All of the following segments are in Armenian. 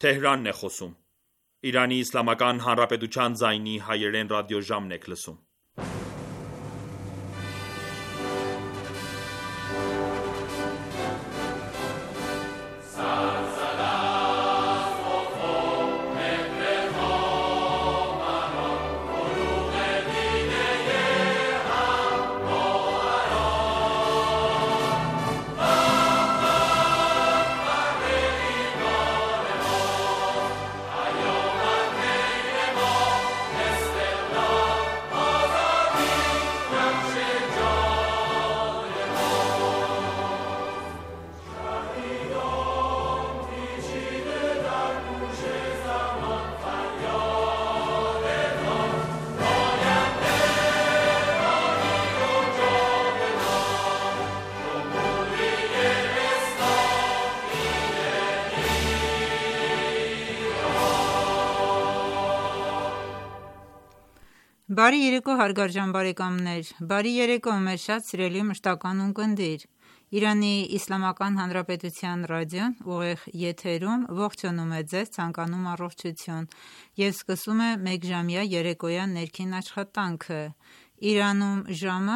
Թեհրանն է խոսում։ Իրանի Իսլամական Հանրապետության ձայնի հայերեն ռադիոժամն եք լսում։ Բարի երեկո հարգարժան բարեկամներ, բարի երեկո մեր շատ սիրելի մշտական ունկնդիր, Իրանի Իսլամական Հանրապետության ռադիոն ուղիղ եթերում ողջունում է ձեզ, ցանկանում առողջություն և սկսում է մեկժամյա երեկոյան ներքին աշխատանքը, Իրանում ժամը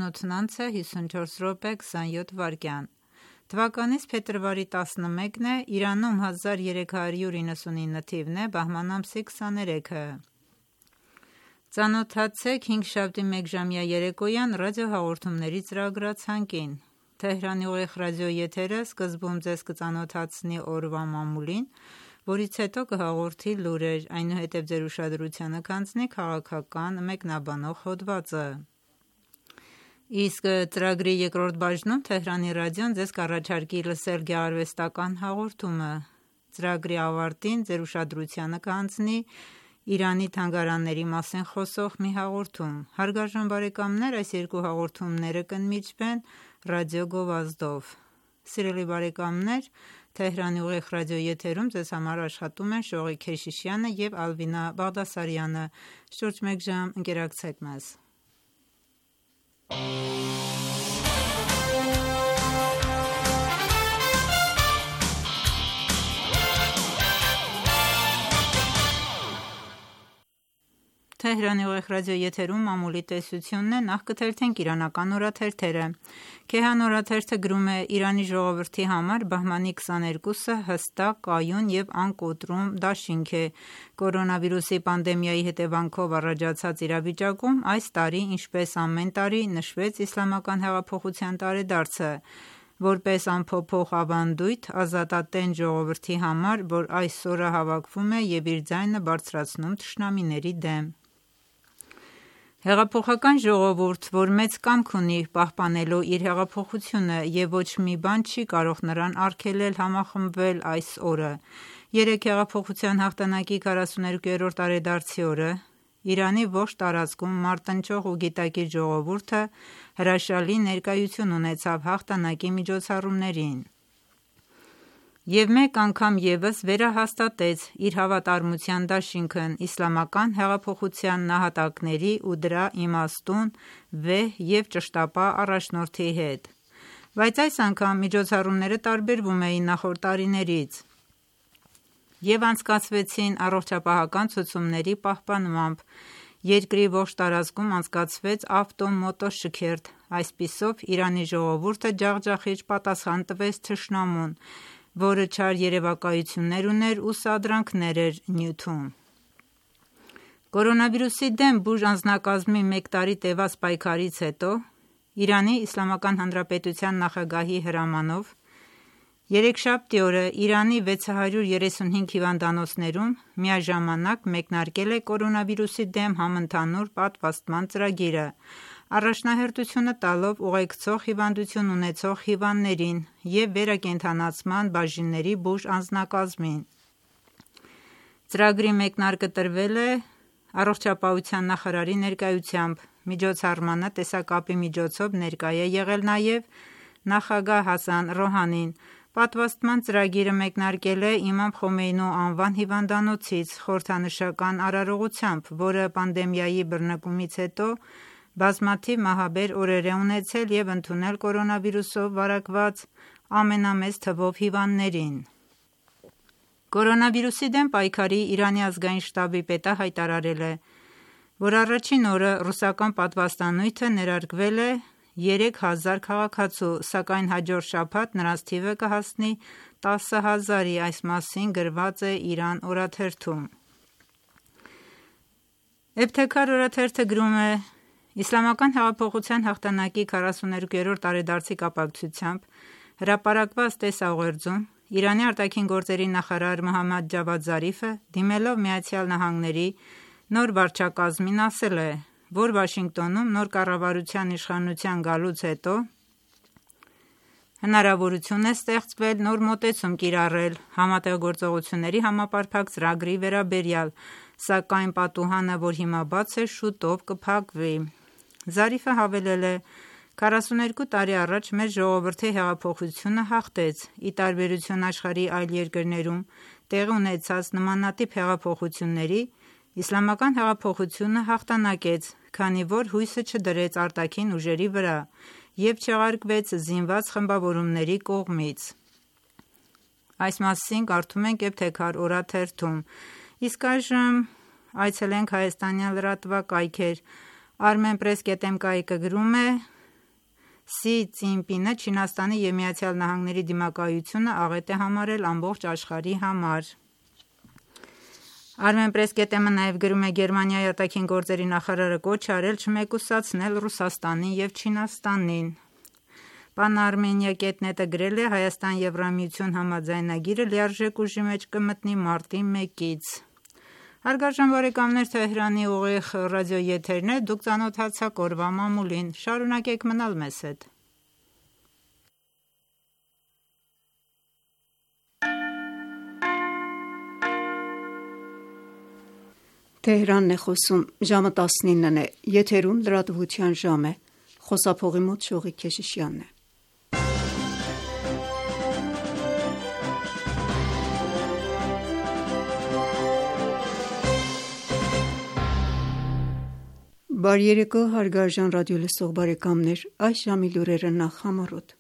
18:54:27 Թվականից փետրվարի 11-ն է, Իրանում 1399 թիվն է, բահման ամսի 23-ը Ծանոթացեք հինգշաբթի մեկժամյա երեկոյան ռադիոհաղորդումների ծրագրացանկին։ Թեհրանի ուղիղ ռադիոեթերը սկզբում ձեզ կծանոթացնի օրվա մամուլին, որից հետո կհաղորդի լուրեր, այնուհետև ձեր ուշադրությանը կհանձնի քաղաքական մեկնաբանող հոդվածը։ Իսկ ծրագրի երկրորդ բաժնում Թեհրանի ռադիոն ձեզ կառաջարկի լսել գեղարվեստական հաղորդումը։ Ծրագրի ավարտին ձեր ուշադրությանը կհանձնի Իրանի թանգարանների մասին խոսող մի հաղորդում։ Հարգարժան բարեկամներ, այս երկու հաղորդումները կընդմիջվեն ռադիո գովազդով։ Սիրելի բարեկամներ, Թեհրանի ուղիղ ռադիոեթերում ձեզ համար աշխատում են Շողիկ Քեշիշյանը և Ալվինա Բաղդասարյանը։ Շուրջ մեկ ժամ ընկերակցեք մեզ։ Թեհրանի ուղիղ ռադիոեթերում մամուլի տեսությունն է, նախ կթերթենք իրանական օրաթերթերը։ Քեհան օրաթերթը գրում է Իրանի ժողովրդի համար բահմանի 22-ը հստակ, կայուն և անկոտրում դաշինք է։ Կորոնավիրուսի պանդեմիայի հետևանքով առաջացած իրավիճակում այս տարի, ինչպես ամեն տարի, նշվեց Իսլամական հեղափոխության տարեդարձը, որպես անփոփոխ ավանդույթ ազատատենչ ժողովրդի համար, որ այս օրը հավաքվում է և իր ձայնը բարձրացնում թշնամիների դեմ։ Հեղափոխական ժողովուրդ, որ մեծ կամք ունի պահպանելու իր հեղափոխությունը և ոչ մի բան չի կարող նրան արգելել համախմբվել այս օրը։ Երեկ հեղափոխության հաղթանակի 42-րդ տարեդարձի օրը Իրանի ողջ տարածքում մարտնչող ու գիտակից ժողովուրդը հրաշալի ներկայություն ունեցավ հաղթանակի միջոցառումներին և մեկ անգամ ևս վերահաստատեց իր հավատարմության դաշինքն իսլամական հեղափոխության նահատակների ու դրա իմաստուն, վեհ և ճշտապահ առաջնորդի հետ։ Բայց այս անգամ միջոցառումները տարբերվում էին նախորդ տարիներից և անցկացվեցին առողջապահական ցուցումների պահպանմամբ։ Երկրի ողջ տարածքում անցկացվեց ավտո-մոտո շքերթ, այսպիսով Իրանի ժողովուրդը ջախջախիչ պատասխան տվեց թշնամուն, որը չար երևակայություններ ուներ ու սադրանքներ էր նյութում։ Կորոնավիրուսի դեմ բուժ անձնակազմի մեկ տարի տևած պայքարից հետո Իրանի Իսլամական Հանրապետության նախագահի հրամանով երեքշաբթի օրը Իրանի 635 հիվանդանոցներում միաժամանակ մեկնարկել է կորոնավիրուսի դեմ համընդհանուր պատվաստման ծրագիրը, առաջնահերթությունը տալով ուղեկցող հիվանդություն ունեցող հիվանդներին և վերակենդանացման բաժինների բուժ անձնակազմին։ Ծրագրի մեկնարկը տրվել է առողջապահության նախարարի ներկայությամբ։ Միջոցառմանը տեսակապի միջոցով ներկա է եղել նաև նախագահ Հասան Ռոհանին։ Պատվաստման ծրագիրը մեկնարկել է Իմամ Խոմեյնու անվան հիվանդանոցից խորհրդանշական արարողությամբ, որը պանդեմիայի բռնկումից հետո բազմաթիվ մահաբեր օրեր է ունեցել և ընդունել կորոնավիրուսով վարակված ամենամեծ թվով հիվանդներին։ Կորոնավիրուսի դեմ պայքարի Իրանի ազգային շտաբի պետը հայտարարել է, որ առաջին օրը ռուսական պատվաստանյութը ներարկվել է 3000 քաղաքացու, սակայն հաջորդ շաբաթ նրանց թիվը կհասնի 10,000-ի, այս մասին գրված է Իրան օրաթերթում։ Էբթեքար օրաթերթը գրում է. Իսլամական հեղափոխության հաղթանակի 42-րդ տարեդարձի կապակցությամբ հրապարակված տեսաուղերձում Իրանի արտաքին գործերի նախարար Մոհամմադ Ջավադ Զարիֆը, դիմելով ԱՄՆ-ի նոր վարչակազմին, ասել է, որ Վաշինգտոնում նոր կառավարության իշխանության գալուց հետո հնարավորություն է ստեղծվել նոր մոտեցում կիրառել համատեղ գործողությունների համապարփակ ծրագրի վերաբերյալ, սակայն պատուհանը, որ հիմա բաց է, շուտով կփակվի։ Զարիֆը հավելել է. 42 տարի առաջ մեր ժողովրդի հեղափոխությունը հաղթեց, ի տարբերություն աշխարհի այլ երկրներում տեղի ունեցած նմանատիպ հեղափոխությունների, իսլամական հեղափոխությունը հաղթանակեց, քանի որ հույսը չդրեց արտաքին ուժերի վրա և չեղարկվեց զինված խմբավորումների կողմից։ Այս մասին կարդում ենք Էբթեքար օրաթերթում։ Իսկ այժմ այցելենք հայաստանյան լրատվակայքեր։ Armenpress.am կայքը գրում է. Սի Ցինպինը Չինաստանի և ԱՄՆ-ի դիմակայությունը աղետ է համարել ամբողջ աշխարհի համար։ Armenpress.am-ը նաև գրում է. Գերմանիայի արտաքին գործերի նախարարը կոչ է արել չմեկուսացնել Ռուսաստանին և Չինաստանին։ Pan-Armenia.net-ը գրել է. Հայաստան-Եվրամիություն համաձայնագիրը լիարժեք ուժի մեջ կմտնի մարտի 1-ից։ Հարգարժան բարեկամներ, Թեհրանի ուղիղ ռադիոեթերն է, դուք ծանոթացաք օրվա մամուլին, շարունակեք մնալ մեզ հետ։ Թեհրանն է խոսում, ժամը 19-ն է, եթերում լրատվության ժամ է, խոսափողի մոտ Շողիկ Քեշիշյանն է։ Բարի երեկո, հարգարժան ռադիոլսող բարեկամներ, այս ժամի լուրերը նախ համառոտ։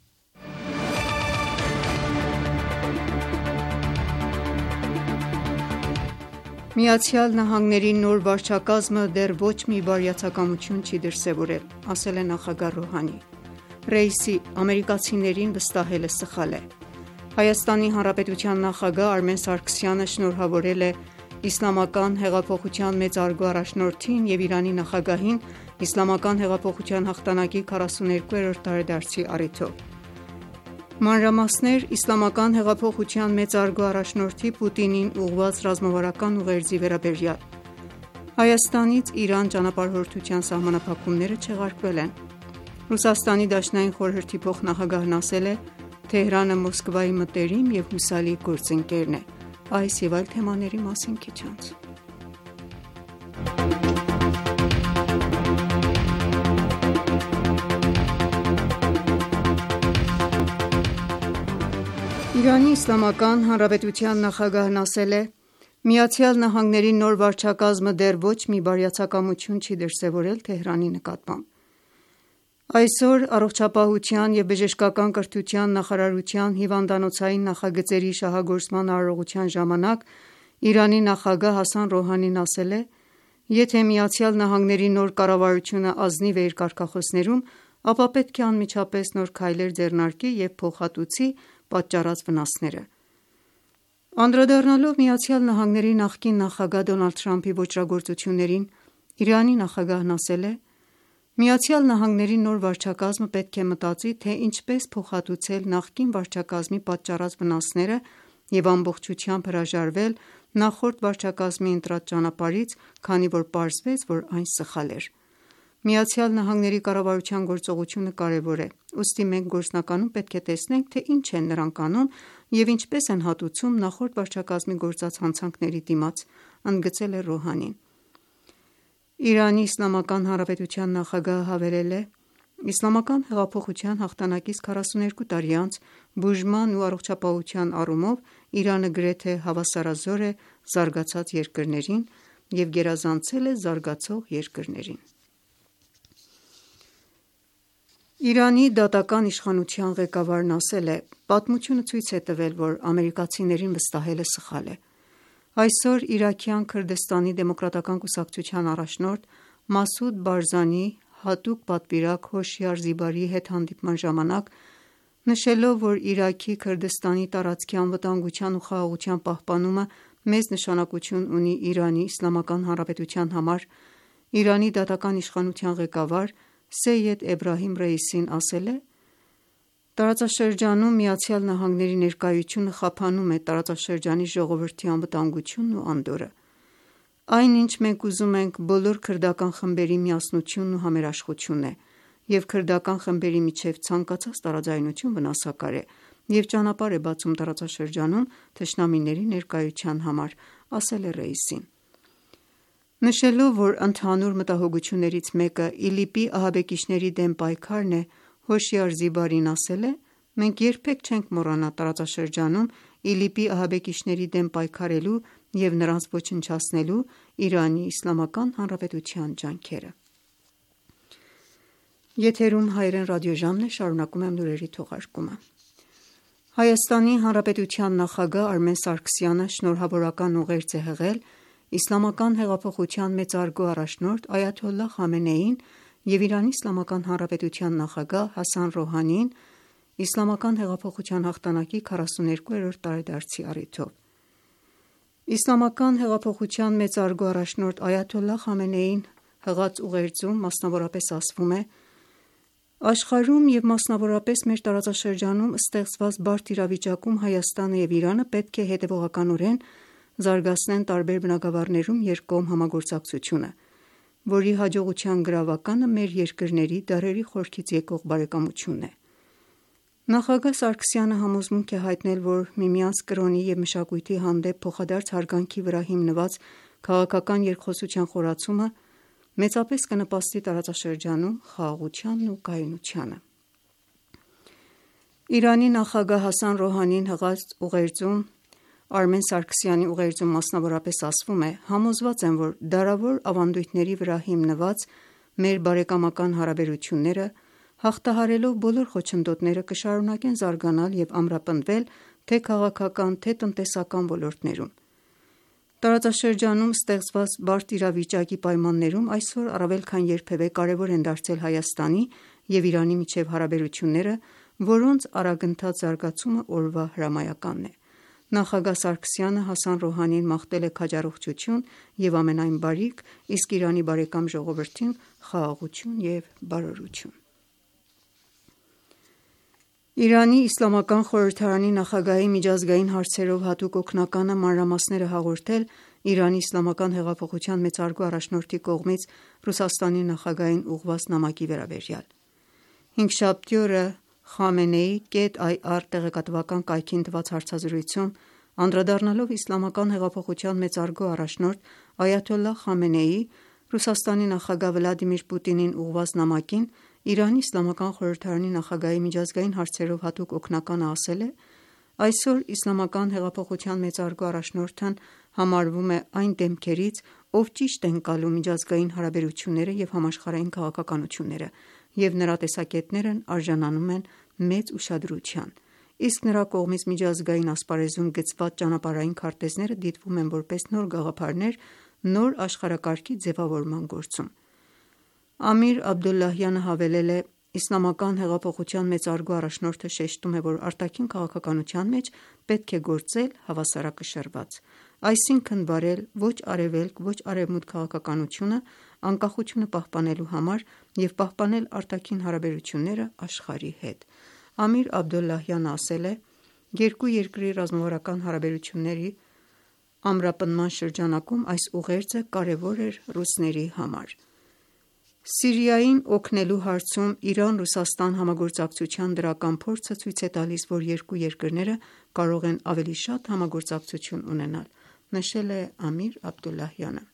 ԱՄՆ-ի նոր վարչակազմը դեռ ոչ մի բարյացակամություն չի դրսևորել, ասել է նախագահ Ռոհանի։ Ռեյսի ամերիկացիներին վստահելը սխալ է։ Հայաստանի Հանրապետության նախագահ Արմեն Սարգսյանը շնորհավորել է Իսլամական հեղափոխության մեծարգո առաջնորդին և Իրանի նախագահին Իսլամական հեղափոխության հաղթանակի 42-րդ տարեդարձի առիթով։ Մանրամասներ Իսլամական հեղափոխության մեծարգո առաջնորդի Պուտինին ուղղված ռազմավարական ուղերձի վերաբերյալ։ Հայաստանից Իրան ճանապարհորդության սահմանափակումները չեղարկվել են։ Ռուսաստանի Դաշնային խորհրդի փոխնախագահն ասել է. Թեհրանը Մոսկվայի մտերիմ և հուսալի գործընկերն է։ Այս և այլ թեմաների մասին քիչ անց։ Իրանի Իսլամական Հանրապետության նախագահն ասել է. ԱՄՆ-ի նոր վարչակազմը դեռ ոչ մի բարյացակամություն չի դրսևորել Թեհրանի նկատմամբ։ Այսօր Առողջապահության և բժշկական կրթության նախարարության հիվանդանոցային նախագծերի շահագործման արարողության ժամանակ Իրանի նախագահ Հասան Ռոհանին ասել է. Եթե ԱՄՆ-ի նոր կառավարությունը ազնիվ է իր կարգախոսներում, ապա պետք է անմիջապես նոր քայլեր ձեռնարկի և փոխհատուցի պատճառած վնասները։ Անդրադառնալով ԱՄՆ-ի նախկին նախագահ Դոնալդ Թրամփի ոճրագործություններին, Իրանի նախագահն ասել է. ԱՄՆ-ի նոր վարչակազմը պետք է մտածի, թե ինչպես փոխհատուցել նախկին վարչակազմի պատճառած վնասները և ամբողջությամբ հրաժարվել նախորդ վարչակազմի ընտրած ճանապարհից, քանի որ պարզվեց, որ այն սխալ էր։ ԱՄՆ-ի կառավարության գործողությունը կարևոր է, ուստի մենք գործնականում պետք է տեսնենք, թե ինչ են նրանք անում և ինչպես են հատուցում նախորդ վարչակազմի գործած հանցանքների դիմաց, ընդգծել է Ռոհանին։ Իրանի Իսլամական Հանրապետության նախագահը հավելել է. Իսլամական հեղափոխության հաղթանակից 42 տարի անց բուժման ու առողջապահության առումով Իրանը գրեթե հավասարազոր է զարգացած երկրներին և գերազանցել է զարգացող երկրներին։ Իրանի դատական իշխանության ղեկավարն ասել է. «Պատմությունը ցույց է տվել, որ ամերիկացիներին վստահելը սխալ է»։ Այսօր Իրաքյան Քրդստանի դեմոկրատական կուսակցության առաջնորդ Մասուդ Բարզանիի հատուկ պատվիրակ Հոշիար Զիբարիի հետ հանդիպման ժամանակ, նշելով, որ Իրաքի Քրդստանի տարածքի անվտանգության ու խաղաղության պահպանումը մեծ նշանակություն ունի Իրանի Իսլամական Հանրապետության համար, Իրանի դատական իշխանության ղեկավար Սեյեդ Էբրահիմ Ռեյիսին ասել է. «Տարածաշրջանում ԱՄՆ-ի ներկայությունը խափանում է տարածաշրջանի ժողովրդի անվտանգությունն ու անդորրը։ Այն, ինչ մենք ուզում ենք, բոլոր քրդական խմբերի միասնությունն ու համերաշխությունն է, և քրդական խմբերի միջև ցանկացած տարաձայնություն վնասակար է և ճանապարհ է բացում տարածաշրջանում թշնամիների ներկայության համար», ասել է Ռեյիսին։ Նշելով, որ ընդհանուր մտահոգություններից մեկը ԻԼԻՊ-ի ահաբեկիչների դեմ պայքարն է, Հոշիար Զիբարին ասել է. «Մենք երբեք չենք մոռանա տարածաշրջանում ԻԼԻՊ-ի ահաբեկիչների դեմ պայքարելու և նրանց ոչնչացնելու Իրանի Իսլամական Հանրապետության ջանքերը»։ Հայաստանի Հանրապետության նախագահ Արմեն Սարգսյանը շնորհավորական ուղերձ է հղել Իսլամական հեղափոխության մեծարգո առաջնորդ Այաթոլլահ Խամենեիին և Իրանի Իսլամական Հանրապետության նախագահ Հասան Ռոհանիին Իսլամական հեղափոխության հաղթանակի 42-րդ տարեդարձի առիթով։ Իսլամական հեղափոխության մեծարգո առաջնորդ Այաթոլլահ Խամենեիին հղած ուղերձում մասնավորապես ասվում է. «Աշխարհում և մասնավորապես մեր տարածաշրջանում ստեղծված բարդ իրավիճակում Հայաստանը և Իրանը պետք է հետևողականորեն զարգացնեն տարբեր բնագավառներում երկկողմ համագործակցությունը, որի հաջողության գրավականը մեր երկրների դարերի խորքից եկող բարեկամությունն է»։ Նախագահ Սարգսյանը համոզմունք է հայտնել, որ միմյանց կրոնի և մշակույթի հանդեպ փոխադարձ հարգանքի վրա հիմնված քաղաքական երկխոսության խորացումը մեծապես կնպաստի տարածաշրջանում խաղաղությանն ու կայունությանը։ Իրանի նախագահ Հասան Ռոհանիին հղած ուղերձում Արմեն Սարգսյանի ուղերձում մասնավորապես ասվում է. «Համոզված եմ, որ դարավոր ավանդույթների վրա հիմնված մեր բարեկամական հարաբերությունները, հաղթահարելով բոլոր խոչընդոտները, կշարունակեն զարգանալ և ամրապնդվել թե քաղաքական, թե տնտեսական ոլորտներում։ Տարածաշրջանում ստեղծված բարդ իրավիճակի պայմաններում այսօր առավել քան երբևէ կարևոր են դարձել Հայաստանի և Իրանի միջև հարաբերությունները, որոնց արագընթաց զարգացումը օրվա հրամայականն է»։ Նախագահ Սարգսյանը Հասան Ռոհանիին մաղթել է քաջառողջություն և ամենայն բարիք, իսկ Իրանի բարեկամ ժողովրդին խաղաղություն և բարօրություն։ Իրանի Իսլամական խորհրդարանի նախագահի միջազգային հարցերով հատուկ օգնականը մանրամասներ է հաղորդել Իրանի Իսլամական հեղափոխության մեծարգո առաջնորդի կողմից Ռուսաստանի նախագահին ուղղված նամակի վերաբերյալ։ Հինգշաբթի օրը Khamenei.ir տեղեկատվական կայքին տված հարցազրույցում, անդրադառնալով Իսլամական հեղափոխության մեծարգո առաջնորդ Այաթոլլահ Խամենեիի Ռուսաստանի նախագահ Վլադիմիր Պուտինին ուղղված նամակին, Իրանի Իսլամական խորհրդարանի նախագահի միջազգային հարցերով հատուկ օգնականը ասել է. «Այսօր Իսլամական հեղափոխության մեծարգո առաջնորդն համարվում է այն դեմքերից, ով ճիշտ է ընկալում միջազգային հարաբերությունները և համաշխարհային քաղաքականությունները, և նրա տեսակետներն արժանանում են մեծ ուշադրության, իսկ նրա կողմից միջազգային ասպարեզում գծված ճանապարհային քարտեզները դիտվում են որպես նոր գաղափարներ նոր աշխարհակարգի ձևավորման գործում»։ Ամիր Աբդոլլահյանը հավելել է. «Իսլամական հեղափոխության մեծարգո առաջնորդը շեշտում է, որ արտաքին քաղաքականության մեջ պետք է գործել հավասարակշռված, այսինքն վարել ոչ արևելք, ոչ արևմուտք քաղաքականությունը անկախությունը պահպանելու համար և պահպանել արտաքին հարաբերությունները աշխարհի հետ»։ Ամիր Աբդոլլահյանը ասել է. «Երկու երկրի ռազմավարական հարաբերությունների ամրապնդման շրջանակում այս ուղերձը կարևոր էր ռուսների համար»։ Սիրիային օգնելու հարցում Իրան-Ռուսաստան համագործակցության դրական փորձը ցույց է տալիս, որ երկու երկրները կարող են ավելի շատ համագործակցություն ունենալ, նշել է Ամիր Աբդոլլահյանը։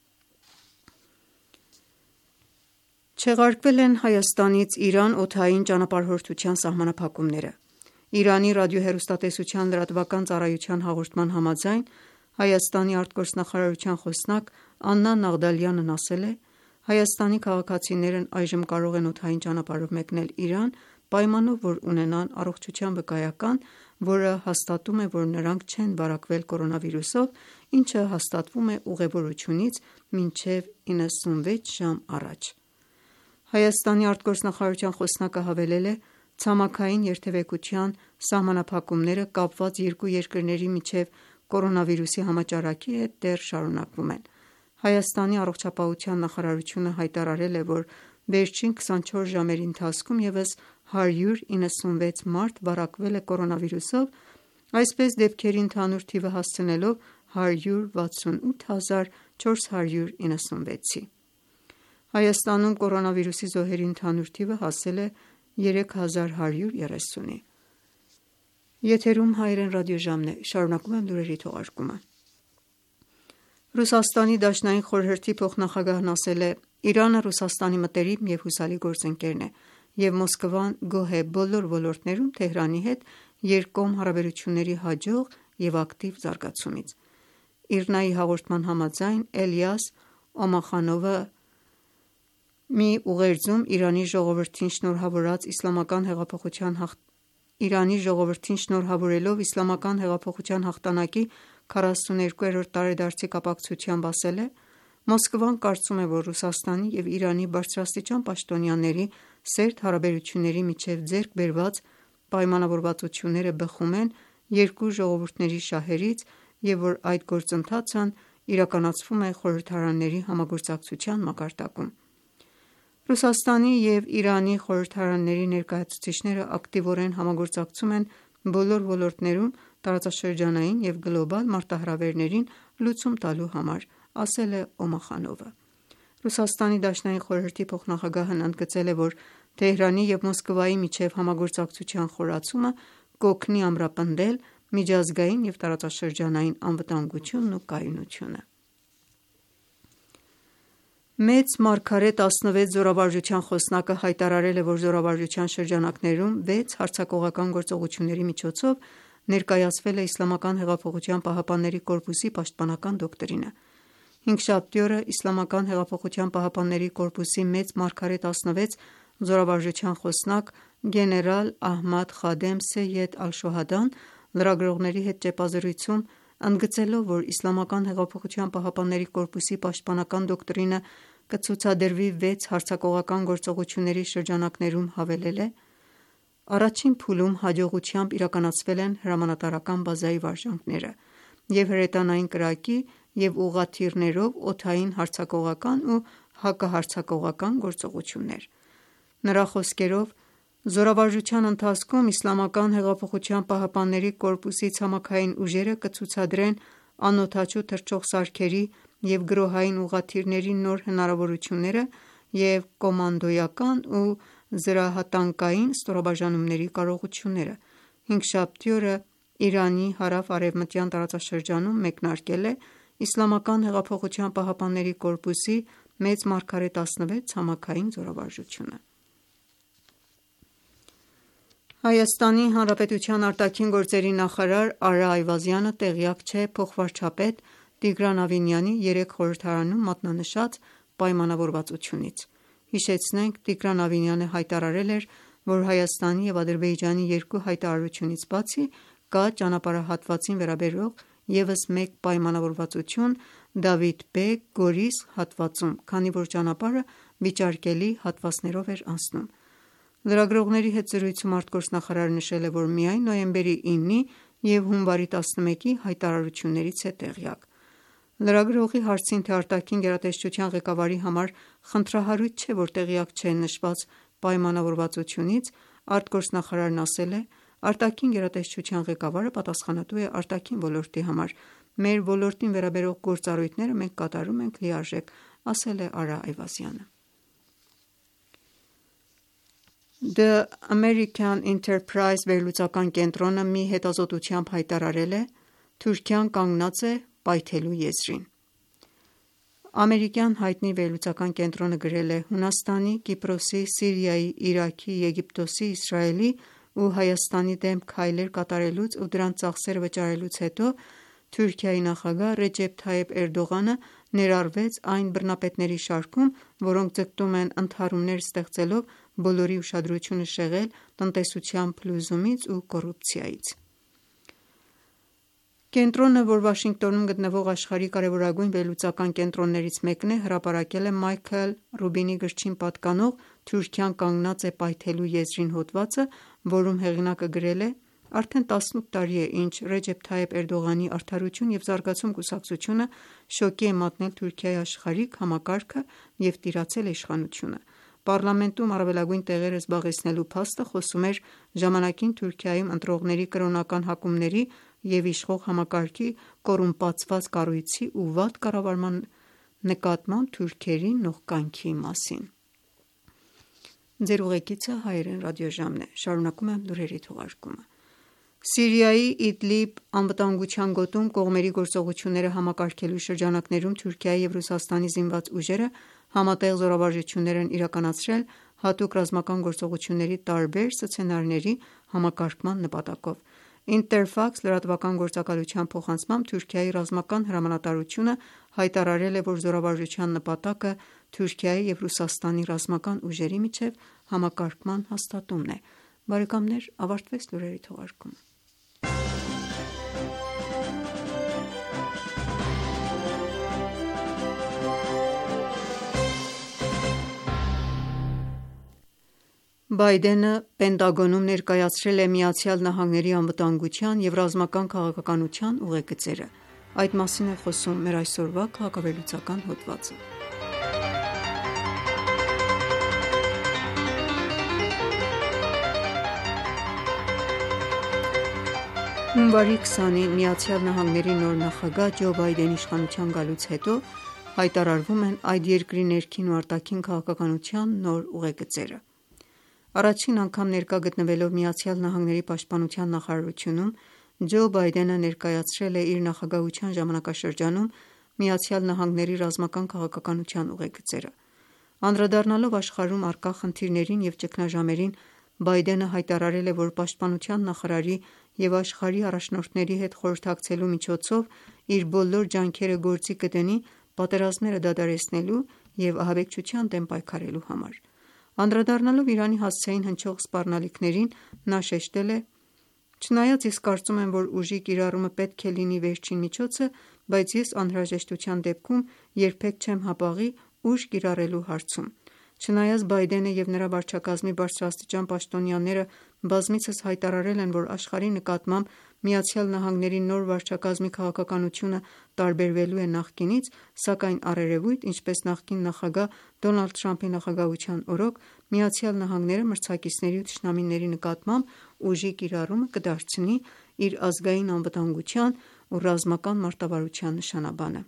Չեղարկվել են Հայաստանից Իրան օդային ճանապարհորդության սահմանափակումները։ Իրանի ռադիոհեռուստատեսության լրատվական ծառայության հաղորդման համաձայն, Հայաստանի արտգործնախարարության խոսնակ Աննա Նաղդալյանն ասել է. «Հայաստանի քաղաքացիներն այժմ կարող են օդային ճանապարհով մեկնել Իրան պայմանով, որ ունենան առողջության վկայական, որը հաստատում է, որ նրանք չեն վարակվել կորոնավիրուսով, ինչը հաստատվում է ուղևորությունից մինչև 96 ժամ առաջ։ Հայաստանի արտգործնախարարության խոսնակը հավելել է. «Ցամաքային երթևեկության սահմանափակումները կապված երկու երկրների միջև կորոնավիրուսի համաճարակի հետ դեռ շարունակվում են»։ Հայաստանի առողջապահության նախարարությունը հայտարարել է, որ վերջին 24 ժամերի ընթացքում ևս 196 մարդ վարակվել է կորոնավիրուսով, այսպես դեպքերի ընդհանուր թիվը հասցնելով 168 496-ի։ Հայաստանում կորոնավիրուսի զոհերի ընդհանուր թիվը հասել է 3130-ի։ Ռուսաստանի Դաշնային խորհրդի փոխնախագահն ասել է. «Իրանը Ռուսաստանի մտերիմ և հուսալի գործընկերն է, և Մոսկվան գոհ է բոլոր ոլորտներում Թեհրանի հետ երկկողմ հարաբերությունների հաջող և ակտիվ զարգացումից»։ ԻՌՆԱ-ի հաղորդման համաձայն, Էլիաս Օմախանովը մի ուղերձում Իրանի ժողովրդին Իսլամական հեղափոխության հաղթանակի 42-րդ տարեդարձի կապակցությամբ ասել է. «Մոսկվան կարծում է, որ Ռուսաստանի և Իրանի բարձրաստիճան պաշտոնյաների սերտ հարաբերությունների միջև ձեռք բերված պայմանավորվածությունները բխում են երկու ժողովուրդների շահերից և որ այդ գործընթացն իրականացվում է խորհրդարանների համագործակցության մակարդակում»։ Ռուսաստանի և Իրանի խորհրդարանների ներկայացուցիչները ակտիվորեն համագործակցում են բոլոր ոլորտներում տարածաշրջանային և գլոբալ մարտահրավերներին լուծում տալու համար, ասել է Օմախանովը։ Ռուսաստանի Դաշնային խորհրդի փոխնախագահն ընդգծել է, որ Թեհրանի և Մոսկվայի միջև համագործակցության խորացումը կօգնի ամրապնդել միջազգային և տարածաշրջանային անվտանգությունն ու կայունությունը։ Մեծ մարգարե 16 զորավարժության խոսնակը հայտարարել է, որ զորավարժության շրջանակներում 6 հարձակողական գործողությունների միջոցով ներկայացվել է Իսլամական հեղափոխության պահապանների կորպուսի պաշտպանական դոկտրինը։ Հինգշաբթի օրը Իսլամական հեղափոխության պահապանների կորպուսի մեծ մարգարե 16 զորավարժության խոսնակ գեներալ Ահմադ Խադեմ Սեյեդ Ալ-Շոհադան լրագրողների հետ ճեպազրույցում ընդգծելով, որ Իսլամական հեղափոխության պահապանների կորպուսի պաշտպանական դոկտրինը կցուցադրվի 6 հարձակողական գործողությունների շրջանակներում, հավելել է. «Առաջին փուլում հաջողությամբ իրականացվել են հրամանատարական բազայի վարժանքները և հրետանային կրակի և ուղղաթիռներով օդային հարձակողական ու հակահարձակողական գործողություններ»։ Նրա խոսքերով, զորավարժության ընթացքում Իսլամական հեղափոխության պահապանների կորպուսի ցամաքային ուժերը կցուցադրեն անօդաչու թռչող սարքերի և գրոհային ուղղաթիռների նոր հնարավորությունները և կոմանդոյական ու զրահատանկային ստորաբաժանումների կարողությունները։ Հինգշաբթի օրը Իրանի հարավ-արևմտյան տարածաշրջանում մեկնարկել է Իսլամական հեղափոխության պահապանների կորպուսի մեծ մարգարե 16 ցամաքային զորավարժությունը։ Հայաստանի Հանրապետության արտաքին գործերի նախարար Արա Այվազյանը տեղյակ չէ փոխվարչապետ Տիգրան Ավինյանի երեկ խորհրդարանում մատնանշած պայմանավորվածությունից։ Հիշեցնենք, Տիգրան Ավինյանը հայտարարել էր, որ Հայաստանի և Ադրբեջանի երկու հայտարարությունից բացի, կա ճանապարհահատվածին վերաբերող ևս մեկ պայմանավորվածություն Դավիթ Բեգ Գորիս հատվածում, քանի որ ճանապարհը վիճարկելի հատվածներով էր անցնում։ Լրագրողների հետ զրույցում արտգործնախարարը նշել է, որ միայն նոյեմբերի 9-ի և հունվարի 11-ի հայտարարություններից է տեղյակ։ Լրագրողի հարցին, թե արտաքին գերատեսչության ղեկավարի համար խնդրահարույց չէ, որ տեղյակ չէ նշված պայմանավորվածությունից, արտգործնախարարն ասել է. «Արտաքին գերատեսչության ղեկավարը պատասխանատու է արտաքին ոլորտի համար։ Մեր ոլորտին վերաբերող գործառույթները մենք կատարում ենք լիարժեք», ասել է Արա Այվազյանը։ The American Enterprise վերլուծական կենտրոնը մի հետազոտությամբ հայտարարել է. «Թուրքիան կանգնած է պայթելու եզրին»։ Ամերիկյան հայտնի վերլուծական կենտրոնը գրել է. «Հունաստանի, Կիպրոսի, Սիրիայի, Իրաքի, Եգիպտոսի, Իսրայելի ու Հայաստանի դեմ քայլեր կատարելուց ու դրանց ծախսերը վճարելուց հետո Թուրքիայի նախագահ Ռեջեփ Թայիփ Էրդողանը ներառվեց այն բռնապետների շարքում, որոնք ձգտում են ընդհարումներ ստեղծելով բոլորի ուշադրությունը շեղել տնտեսության փլուզումից ու կոռուպցիայից։ Կենտրոնը, որ Վաշինգտոնում գտնվող աշխարհի կարևորագույն վերլուծական կենտրոններից մեկն է, հրապարակել է Մայքլ Ռուբինի գրչին պատկանող «Թուրքիան կանգնած է պայթելու եզրին» հոդվածը, որում հեղինակը գրել է. «Արդեն 18 տարի է, ինչ Ռեջեփ Թայիփ Էրդողանի «Արդարություն և զարգացում» կուսակցությունը շոկի է մատնել Թուրքիայի աշխարհիկ համակարգը և տիրացել է իշխանությունը։ Պառլամենտում առավելագույն տեղերը զբաղեցնելու փաստը խոսում էր ժամանակին Թուրքիայում ընտրողների կրոնական հակումների և իշխող համակարգի կոռումպացված կառույցի ու վատ կառավարման նկատմամբ թուրքերի նողկանքի մասին»։ Սիրիայի Իդլիբ անվտանգության գոտում կողմերի գործողությունները համակարգելու շրջանակներում Թուրքիայի և Ռուսաստանի զինված ուժերը համատեղ զորավարժություններ են իրականացրել հատուկ ռազմական գործողությունների տարբեր սցենարների համակարգման նպատակով։ Ինտերֆաքս լրատվական գործակալության փոխանցմամբ Թուրքիայի ռազմական հրամանատարությունը հայտարարել է, որ զորավարժության նպատակը Թուրքիայի և Ռուսաստանի ռազմական ուժերի միջև համակարգման հաստատումն է։ Ավարտվեց լուրերի թողարկումը։ Բայդենը Պենտագոնում ներկայացրել է ԱՄՆ-ի անվտանգության և ռազմական քաղաքականության ուղեգծերը։ Այդ մասին է խոսում մեր այսօրվա քաղաքավերլուծական հոդվածը։ Հունվարի 20-ին ԱՄՆ նոր նախագահ Ջո Բայդենի իշխանության գալուց հետո հայտարարվում են այդ երկրի ներքին ու արտաքին քաղաքականության նոր ուղեգծերը։ Առաջին անգամ ներկա գտնվելով ԱՄՆ պաշտպանության նախարարությունում, Ջո Բայդենը ներկայացրել է իր նախագահության ժամանակաշրջանում ԱՄՆ ռազմական քաղաքականության ուղեգծերը։ Անդրադառնալով աշխարհում առկա խնդիրներին և ճգնաժամերին, Բայդենը հայտարարել է, որ պաշտպանության նախարարի և աշխարհի առաջնորդների հետ խորհրդակցելու միջոցով իր բոլոր ջանքերը գործի կդնի պատերազմները դադարեցնելու և ահաբեկչության դեմ պայքարելու համար։ Անդրադառնալով Իրանի հասցեին հնչող սպառնալիքներին, նա շեշտել է. «Չնայած ես կարծում եմ, որ ուժի կիրառումը պետք է լինի վերջին միջոցը, բայց ես անհրաժեշտության դեպքում երբեք չեմ հապաղի ուժ կիրառելու հարցում»։ Չնայած Բայդենը և նրա վարչակազմի բարձրաստիճան պաշտոնյաները բազմիցս հայտարարել են, որ աշխարհի նկատմամբ ԱՄՆ նոր վարչակազմի քաղաքականությունը տարբերվելու է նախկինից, սակայն առերևույթ, ինչպես նախկին նախագահ Դոնալդ Թրամփի նախագահության օրոք, ԱՄՆ-ը մրցակիցների ու թշնամիների նկատմամբ ուժի կիրառումը կդարձնի իր ազգային անվտանգության ու ռազմական մարտավարության նշանաբանը։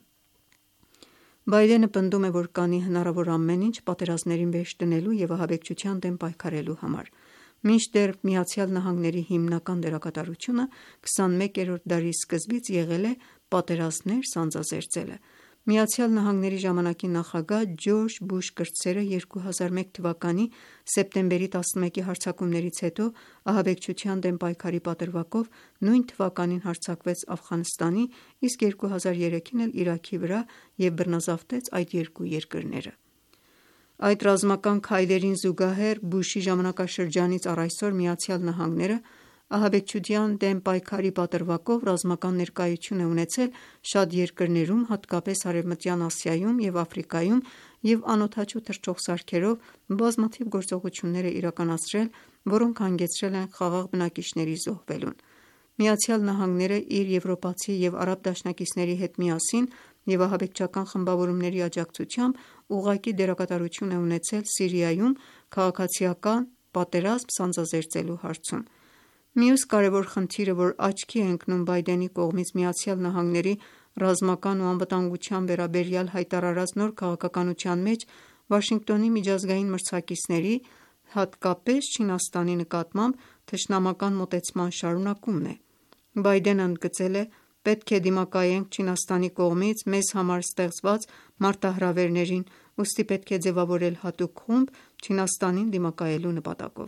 Բայդենը պնդում է, որ կանի հնարավոր ամեն ինչ պատերազմներին վերջ դնելու և ահաբեկչության դեմ պայքարելու համար։ Մինչդեռ ԱՄՆ հիմնական դերակատարությունը 21-րդ դարի սկզբից եղել է պատերազմներ սանձազերծելը։ ԱՄՆ ժամանակի նախագահ Ջորջ Բուշ կրտսերը 2001 թվականի սեպտեմբերի 11-ի հարձակումներից հետո ահաբեկչության դեմ պայքարի պատրվակով նույն թվականին հարձակվեց Աֆղանստանի, իսկ 2003-ին էլ Իրաքի վրա և բռնազավթեց այդ երկու երկրները։ Այդ ռազմական քայլերին զուգահեռ Բուշի ժամանակաշրջանից առ այսօր ԱՄՆ-ը ահաբեկչության դեմ պայքարի պատրվակով ռազմական ներկայություն է ունեցել շատ երկրներում, հատկապես Արևմտյան Ասիայում և Աֆրիկայում և անօդաչու թռչող սարքերով բազմաթիվ գործողություններ է իրականացրել, որոնք հանգեցրել են խաղաղ բնակիչների զոհվելուն։ ԱՄՆ-ն իր եվրոպացի և արաբ դաշնակիցների հետ միասին և ահաբեկչական խմբավորումների աջակցությամբ ուղղակի դերակատարություն է ունեցել Սիրիայում քաղաքացիական պատերազմ սանձազերծելու հարցում։ Մյուս կարևոր խնդիրը, որ աչքի է ընկնում Բայդենի կողմից ԱՄՆ ռազմական ու անվտանգության վերաբերյալ հայտարարած նոր քաղաքականության մեջ, Վաշինգտոնի միջազգային մրցակիցների, հատկապես Չինաստանի նկատմամբ թշնամական մոտեցման շարունակումն է։ Բայդենը ընդգծել է. «Պետք է դիմակայենք Չինաստանի կողմից մեզ համար ստեղծված մարտահրավերներին, ուստի պետք է ձևավորել հատուկ խումբ Չինաստանին դիմակայելու նպատակով»։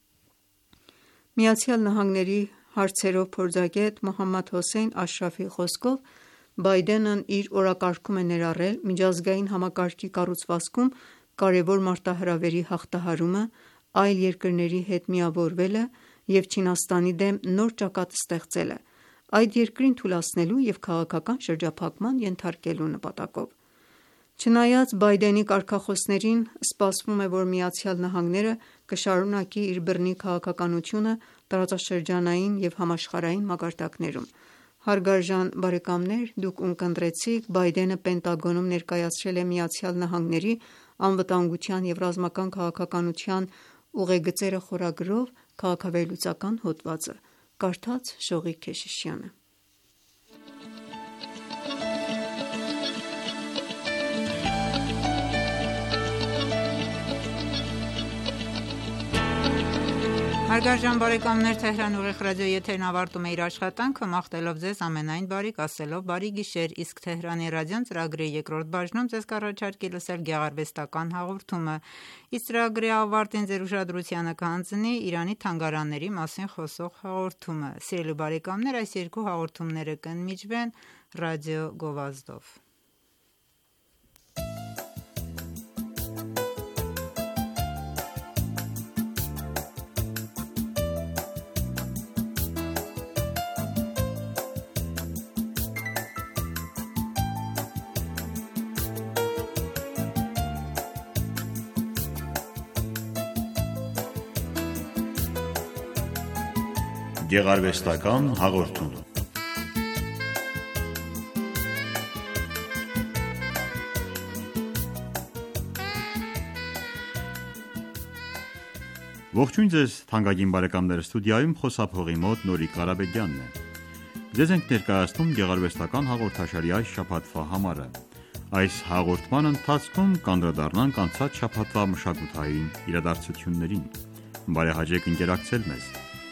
ԱՄՆ հարցերով փորձագետ Մոհամմադ Հոսեյն Աշրաֆի խոսքով, Բայդենն իր օրակարգում է ներառել միջազգային համակարգի կառուցվածքում կարևոր մարտահրավերի հաղթահարումը, այլ երկրների հետ միավորվելը և Չինաստանի դեմ նոր ճակատ ստեղծելը, այդ երկրին թուլացնելու և քաղաքական շրջափակման ենթարկելու նպատակով: Չնայած Բայդենի կարգախոսներին, սպասվում է, որ ԱՄՆ-ը կշարունակի իր բռնի քաղաքականությունը տարածաշրջանային և համաշխարհային մակարդակներում: Հարգարժան բարեկամներ, դուք ունկնդրեցիք Բայդենը Պենտագոնում ներկայացրել է ԱՄՆ-ի անվտանգության և ռազմական քաղաքականության ուղեգծերը խորագրով քաղաքավերլուծական հոդվածը: Կարդաց Շողիկ Քեշիշյանը: Հարգարժան բարեկամներ, Ուղիղ ռադիոյի եթերն ավարտում է իր աշխատանքը, մաղթելով ձեզ ամենայն բարիք, ասելով բարի գիշեր, իսկ Թեհրանի ռադիոն ծրագրի երկրորդ բաժնում ձեզ կառաջարկի լսել գեղարվեստական հաղորդումը: Իսկ ծրագրի ավարտին ձեր ուշադրությանը կհանձնի Իրանի թանգարանների մասին խոսող հաղորդումը: Սիրելի բարեկամներ, այս երկու հաղորդումները կընդմիջվեն ռադիո գովազդով: Գեղարվեստական հաղորդում Ողջույն ձեզ թանկագին բարեկամներ, ստուդիայում խոսափողի մոտ Նորիկ Ղարաբեդյանն է: Ձեզ ենք ներկայացնում գեղարվեստական հաղորդաշարի այս շաբաթվա համարը: Այս հաղորդման ընթացքում կանդրադառնանք անցած շաբաթվա մշակութային իրադարձություններին: Բարեհաճեք ընկերակցել մեզ: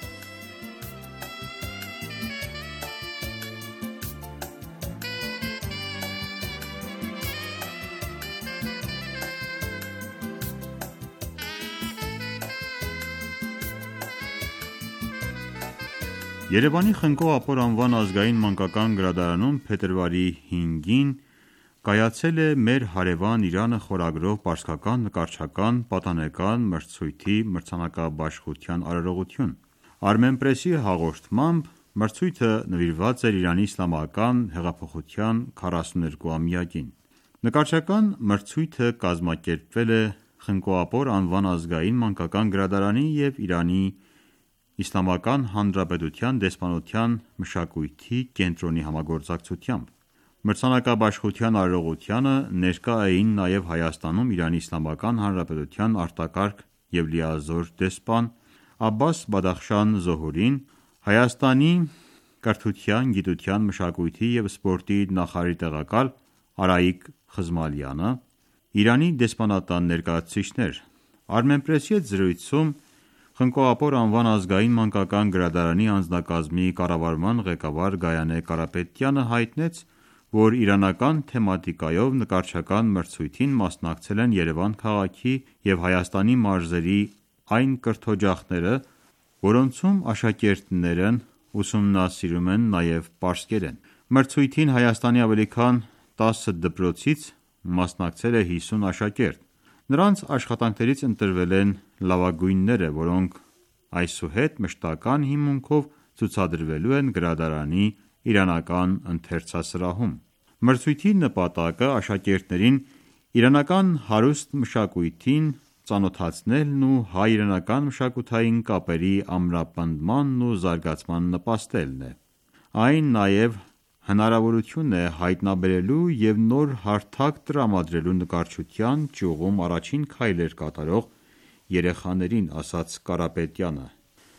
Երևանի Խնկո Ապոր անվան ազգային մանկական գրադարանում փետրվարի 5-ին կայացել է «Մեր հարևան Իրանը» խորագրով պարսկական նկարչական պատանեկան մրցույթի մրցանակաբաշխության արարողություն: Armenpress-ի հաղորդմամբ մրցույթը նվիրված էր Իրանի իսլամական հեղափոխության 42-ամյակին: Նկարչական մրցույթը կազմակերպվել է Խնկո Ապոր անվան ազգային մանկական գրադարանի և Իրանի Իսլամական Հանրապետության դեսպանության մշակույթի կենտրոնի համագործակցությամբ: Մրցանակաբաշխության արարողությանը ներկա էին նաև Հայաստանում Իրանի Իսլամական Հանրապետության արտակարգ և լիազոր դեսպան Աբբաս Բադախշան Զոհորին, Հայաստանի կրթության, գիտության, մշակույթի և սպորտի նախարարի տեղակալ Արայիկ Խզմալյանը, Իրանի դեսպանատան ներկայացուցիչներ: Armenpress-ի հետ զրույցում Խնկո Ապոր անվան ազգային մանկական գրադարանի անձնակազմի կառավարման ղեկավար Գայանե Կարապետյանը հայտնեց, որ իրանական թեմատիկայով նկարչական մրցույթին մասնակցել են Երևան քաղաքի և Հայաստանի մարզերի այն կրթօջախները, որոնցում աշակերտներն ուսումնասիրում են նաև պարսկերեն: Մրցույթին Հայաստանի ավելի քան 10 դպրոցից մասնակցել է 50 աշակերտ: Նրանց աշխատանքներից ընտրվել են լավագույնները, որոնք այսուհետ մշտական հիմունքով ցուցադրվելու են գրադարանի իրանական ընթերցասրահում: Մրցույթի նպատակը աշակերտներին իրանական հարուստ մշակույթին ծանոթացնելն ու հայ-իրանական մշակութային կապերի ամրապնդմանն ու զարգացմանն նպաստելն է: Այն նաև հնարավորություն է հայտնաբերելու և նոր հարթակ տրամադրելու նկարչության ճյուղում առաջին քայլեր կատարող երեխաներին, ասաց Կարապետյանը: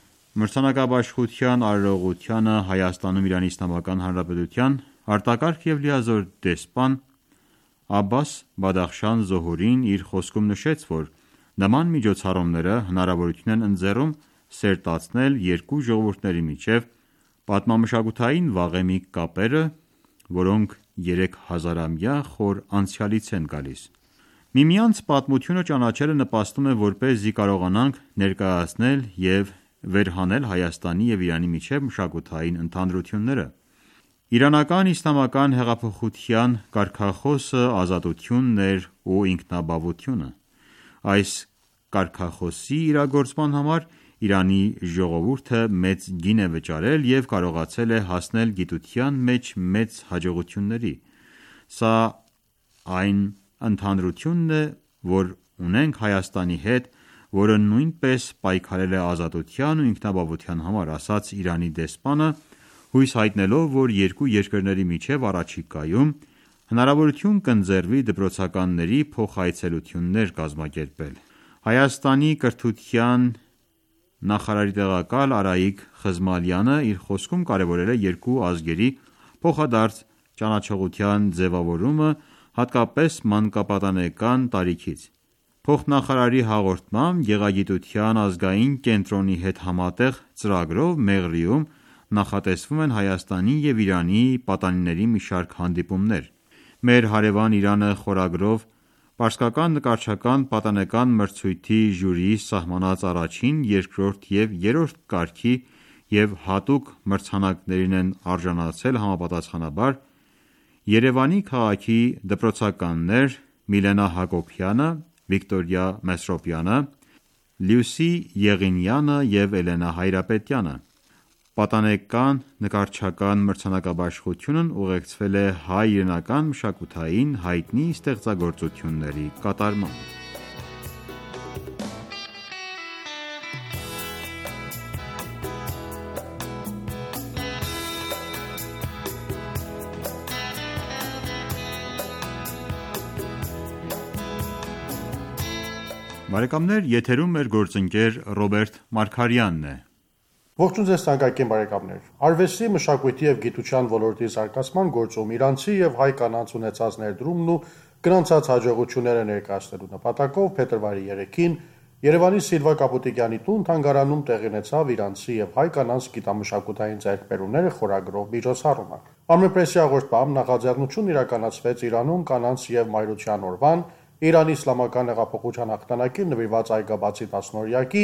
Մրցանակաբաշխության արարողությանը Հայաստանում Իրանի Իսլամական Հանրապետության արտակարգ և լիազոր դեսպան Աբբաս Բադախշան Զոհորին իր խոսքում նշեց, որ նման միջոցառումները հնարավորություն են ընձեռում սերտացնել երկու ժողովուրդների միջև պատմամշակութային վաղեմի կապերը, որոնք 3000-ամյա խոր անցյալից են գալիս: Միմյանց պատմությունը ճանաչելը նպաստում է, որպեսզի կարողանանք ներկայացնել և վերհանել Հայաստանի և Իրանի միջև մշակութային ընդհանրությունները: Իրանական իսլամական հեղափոխության կարգախոսը ազատությունն էր ու ինքնաբավությունը: Այս կարգախոսի իրագործման համար Իրանի ժողովուրդը մեծ գին է վճարել և կարողացել է հասնել գիտության մեջ մեծ հաջողությունների։ Սա այն ընդհանրությունն է, որ ունենք Հայաստանի հետ, որը նույնպես պայքարել է ազատության ու ինքնաբավության համար, ասաց Իրանի դեսպանը, հույս հայտնելով, որ երկու երկրների միջև առաջիկայում հնարավորություն կընձեռվի դպրոցականների փոխայցելություններ կազմակերպել։ Հայաստանի կրթության նախարարի տեղակալ Արայիկ Խզմալյանը իր խոսքում կարևորել է երկու ազգերի փոխադարձ ճանաչողության ձևավորումը, հատկապես մանկապատանեկան տարիքից։ Փոխնախարարի հաղորդմամբ Գեղագիտության ազգային կենտրոնի հետ համատեղ ծրագրով Մեղրիում նախատեսվում են Հայաստանի և Իրանի պատանիների մի շարք հանդիպումներ։ «Մեր հարևան Իրանը» խորագրով պարսկական նկարչական պատանեկան մրցույթի ժյուրիի սահմանած առաջին, երկրորդ և երրորդ կարգի և հատուկ մրցանակներին են արժանացել համապատասխանաբար Երևանի քաղաքի դպրոցականներ Միլենա Հակոբյանը, Վիկտորիա Մեսրոպյանը, Լյուսի Եղինյանը և Էլենա Հայրապետյանը։ Պատանեկան նկարչական մրցանակաբաշխությունն ուղեկցվել է հայ-իրանական մշակութային հայտնի ստեղծագործությունների կատարմամբ։ Բարեկամներ, եթերում մեր գործընկեր Ռոբերտ Մարգարյանն է։ Ողջույն ձեզ թանկագին բարեկամներ։ Արվեստի, մշակույթի և գիտության ոլորտի զարգացման գործում իրանցի և հայ կանանց ունեցած ներդրումն ու գրանցած հաջողությունները ներկայացնելու նպատակով փետրվարի 3-ին Երևանի Սիլվա Կապուտիկյանի տուն-թանգարանում տեղի ունեցավ իրանցի և հայ կանանց գիտամշակութային ձեռքբերումները խորագրով միջոցառումը։ Armenpress-ի հաղորդմամբ նախաձեռնություն իրականացվեց Իրանում կանանց և մայրության օրվան, Իրանի իսլամական հեղափոխության հաղթանակին նվիրված այգաբացի 10-օրյակի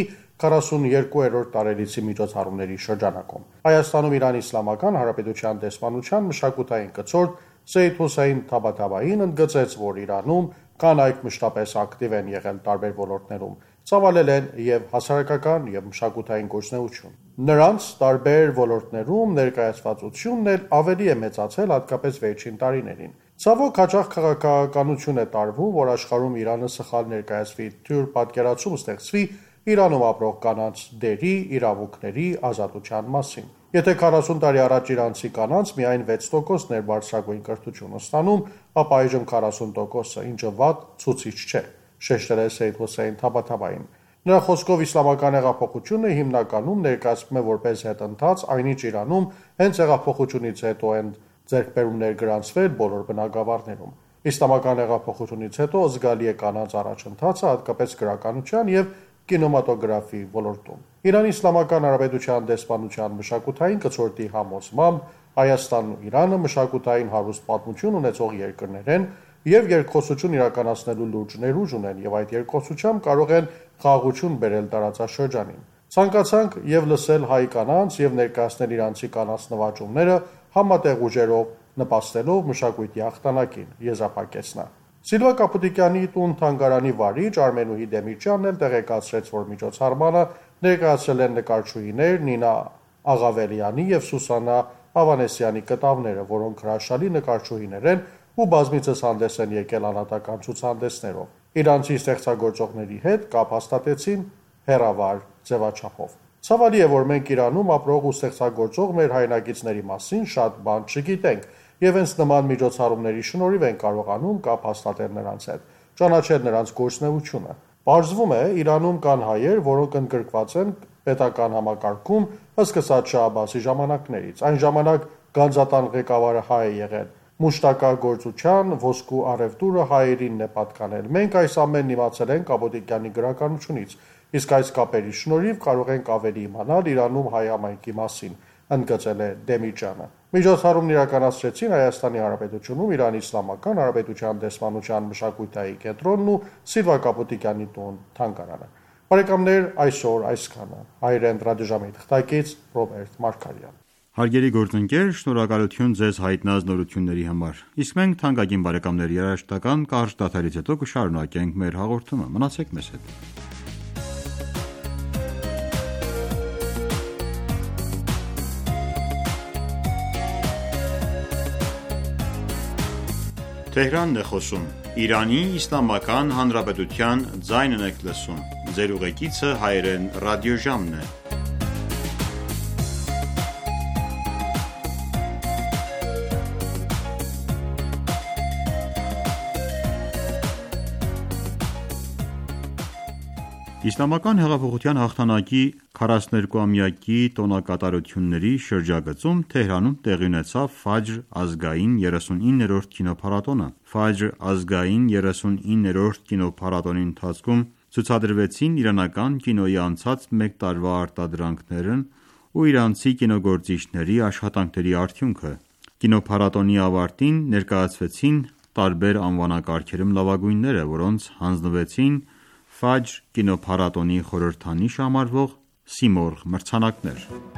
42-րդ տարելիցի միջոցառումների շրջանակում։ Հայաստանում Իրանի Իսլամական Հանրապետության դեսպանության մշակութային կցորդ Սեյեդ Հոսեյն Թաբաթաբային ընդգծեց, որ Իրանում կանայք մշտապես ակտիվ են եղել տարբեր ոլորտներում, ծավալել են և հասարակական և մշակութային գործունեություն։ Նրանց տարբեր ոլորտներում ներկայացվածությունն էլ ավելի է մեծացել, հատկապես վերջին տարիներին։ Ցավոք, հաճախ քաղաքականություն է տարվում, որ աշխարհում Իրանը սխալ ներկայացվի, թյուր պատկերացում ստեղծվի Իրանում ապրող կանանց դերի, իրավունքների, ազատության մասին։ Եթե 40 տարի առաջ իրանցի կանանց միայն 6%-ն էր բարձրագույն կրթություն ստանում, ապա այժմ 40%-ը, ինչը վատ ցուցիչ չէ, շեշտել է Սեյեդ Հոսեյն Թաբաթաբային։ Նրա խոսքով իսլամական հեղափոխությունը հիմնականում ներկայացվում է որպես հետընթաց, այնինչ Իրանում հենց հեղափոխությունից հետո են ձեռքբերումներ գրանցվել բոլոր բնագավառներում։ Իսլամական հեղափոխությունից հետո զգալի է կանանց առաջընթացը, հատկապես գրականության և կինեմատոգրաֆի ոլորտում։ Իրանի Իսլամական Հանրապետության դեսպանության մշակութային կցորդի համոզմամբ Հայաստանն ու Իրանը մշակութային հարուստ պատմություն ունեցող երկրներ են և երկխոսություն իրականացնելու լուրջ ներուժ ունեն և այդ երկխոսությամբ կարող են խաղաղություն բերել տարածաշրջանին։ Ցանկացանք և լսել հայ կանանց և ներկայացնել իրանցի կանանց նվաճումները համատեղ ուժերով նպաստելով մշակույթի հաղթանակին, եզրափակեց նա։ Սիլվա Կապուտիկյանի տուն-թանգարանի վարիչ Արմենուհի Դեմիրճյանն էլ տեղեկացրեց, որ միջոցառմանը ներկայացրել են նկարչուհիներ Նինա Աղավելյանի և Սուսաննա Ավանեսյանի կտավները, որոնք հրաշալի նկարչուհիներ են ու բազմիցս հանդես են եկել անհատական ցուցահանդեսներով։ Իրանցի ստեղծագործողների հետ կապ հաստատեցին հեռավար ձևաչափով։ Ցավալի է, որ մենք Իրանում ապրող ու ստեղծագործող մեր հայրենակիցների մասին շատ բան չգիտենք և հենց նման միջոցառումների շնորհիվ են կարողանում կապ հաստատել նրանց հետ, ճանաչել նրանց գործունեությունը։ Պարզվում է, Իրանում կան հայեր, որոնք ընդգրկված են պետական համակարգում սկսած Շահ Աբբասի ժամանակներից։ Այն ժամանակ գանձատան ղեկավարը հայ է եղել։ Մուշտակագործության ոսկու առևտուրը հայերինն է պատկանել։ Մենք այս ամենն իմացել ենք Կապուտիկյանի գրականությունից, իսկ այս կապերի շնորհիվ կարող ենք ավելի իմանալ Իրանում հայ համայնքի մասին, ընդգծել է Դեմիրճյանը։ Միջոցառումն իրականացրեցին Հայաստանի Հանրապետությունում Իրանի Իսլամական Հանրապետության դեսպանության մշակութային կենտրոնն ու Սիլվա Կապուտիկյանի տուն-թանգարանը։ Բարեկամներ, այսօր այսքանը։ Հայրենի ռադիոժամի թղթակից Ռոբերտ Մարգարյան։ Հարգելի գործընկեր, շնորհակալություն ձեզ հայտնած նորությունների համար։ Իսկ մենք թանկագին բարեկամներ, երաժշտական կարճ դադարից հետո կշարունակենք մեր հաղորդումը։ Մնացեք մեզ հետ։ Իսլամական հեղափոխության հաղթանակի 42-ամյակի տոնակատարությունների շրջագծում Թեհրանում տեղի ունեցավ Ֆաջր ազգային 39-րդ կինոփառատոնը։ Ֆաջր ազգային 39-րդ կինոփառատոնի ընթացքում ցուցադրվեցին իրանական կինոյի անցած մեկ տարվա արտադրանքներն ու իրանցի կինոգործիչների աշխատանքների արդյունքը։ Կինոփառատոնի ավարտին ներկայացվեցին տարբեր անվանակարգերում լավագույնները, որոնց հանձնվեցին Ֆաջր կինոփառատոնի խորհրդանիշ համարվող սիմորղ մրցանակներ։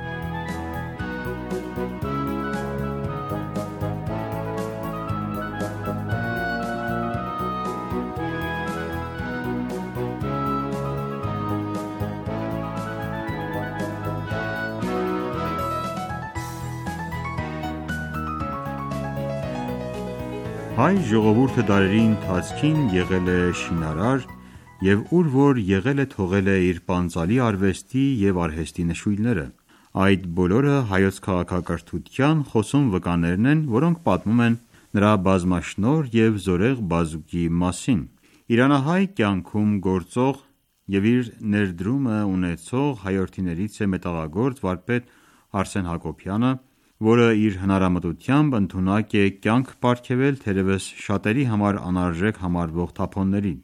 Հայ ժողովուրդը դարերի ընթացքին եղել է շինարար և ուր որ եղել է թողել է իր պանծալի արվեստի և արհեստի նշույլները։ Այդ բոլորը հայոց քաղաքակրթության խոսուն վկաներն են, որոնք պատմում են նրա բազմաշնորհ և զորեղ բազուկի մասին։ Իրանահայ կյանքում գործող և իր ներդրումը ունեցող հայրենիներից է մետաղագործ վարպետ Արսեն Հակոբյանը, որը իր հնարամտությամբ ընդունակ է կյանք պարգևել թերևս շատերի համար անարժեք համարվող թափոններին։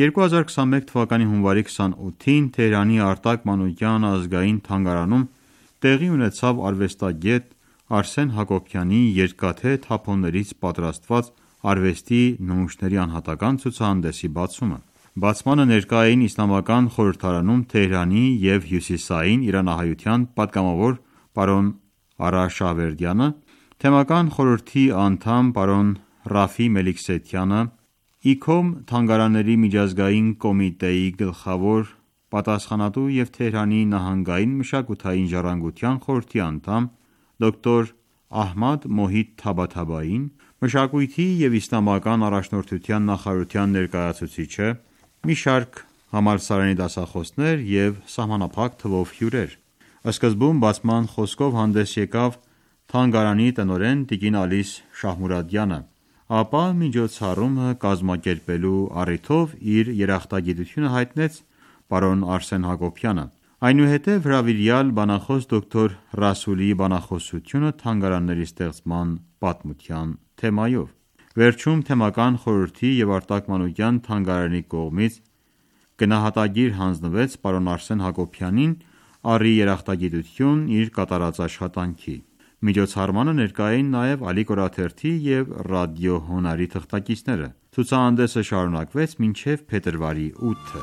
2021 թվականի հունվարի 28-ին Թեհրանի Արտակ Մանուկյան ազգային թանգարանում տեղի ունեցավ արվեստագետ Արսեն Հակոբյանի երկաթե թափոններից պատրաստված արվեստի նմուշների անհատական ցուցահանդեսի բացումը։ Բացմանը ներկա էին Իսլամական խորհրդարանում Թեհրանի և հյուսիսային իրանահայության պատգամավոր պարոն Արա Շահվերդյանը, թեմական խորհրդի անդամ պարոն Ռաֆի Մելիքսեթյանը, ICOM թանգարանների միջազգային կոմիտեի գլխավոր պատասխանատու և Թեհրանի նահանգային մշակութային ժառանգության խորհրդի անդամ դոկտոր Ահմադ Մոհիդ Թաբաթաբային, մշակույթի և իսլամական առաջնորդության նախարարության ներկայացուցիչը, մի շարք համալսարանի դասախոսներ և սահմանափակ թվով հյուրեր։ Սկզբում բացման խոսքով հանդես եկավ թանգարանի տնօրեն տիկին Ալիս Շահմուրադյանը, ապա միջոցառումը կազմակերպելու առիթով իր երախտագիտությունը հայտնեց պարոն Արսեն Հակոբյանը։ Այնուհետև հրավիրյալ բանախոս դոկտոր Ռասուլի բանախոսությունը թանգարանների ստեղծման պատմության թեմայով։ Վերջում թեմական խորհրդի և Արտակ Մանուկյան թանգարանի կողմից գնահատագիր հանձնվեց պարոն Արսեն Հակոբյանին առ երախտագիտություն իր կատարած աշխատանքի։ Միջոցառմանը ներկա էին նաև Ալի Կորաթերթի և Ռադիո Հոնարի թղթակիցները։ Ցուցահանդեսը շարունակվեց մինչև փետրվարի 8-ը։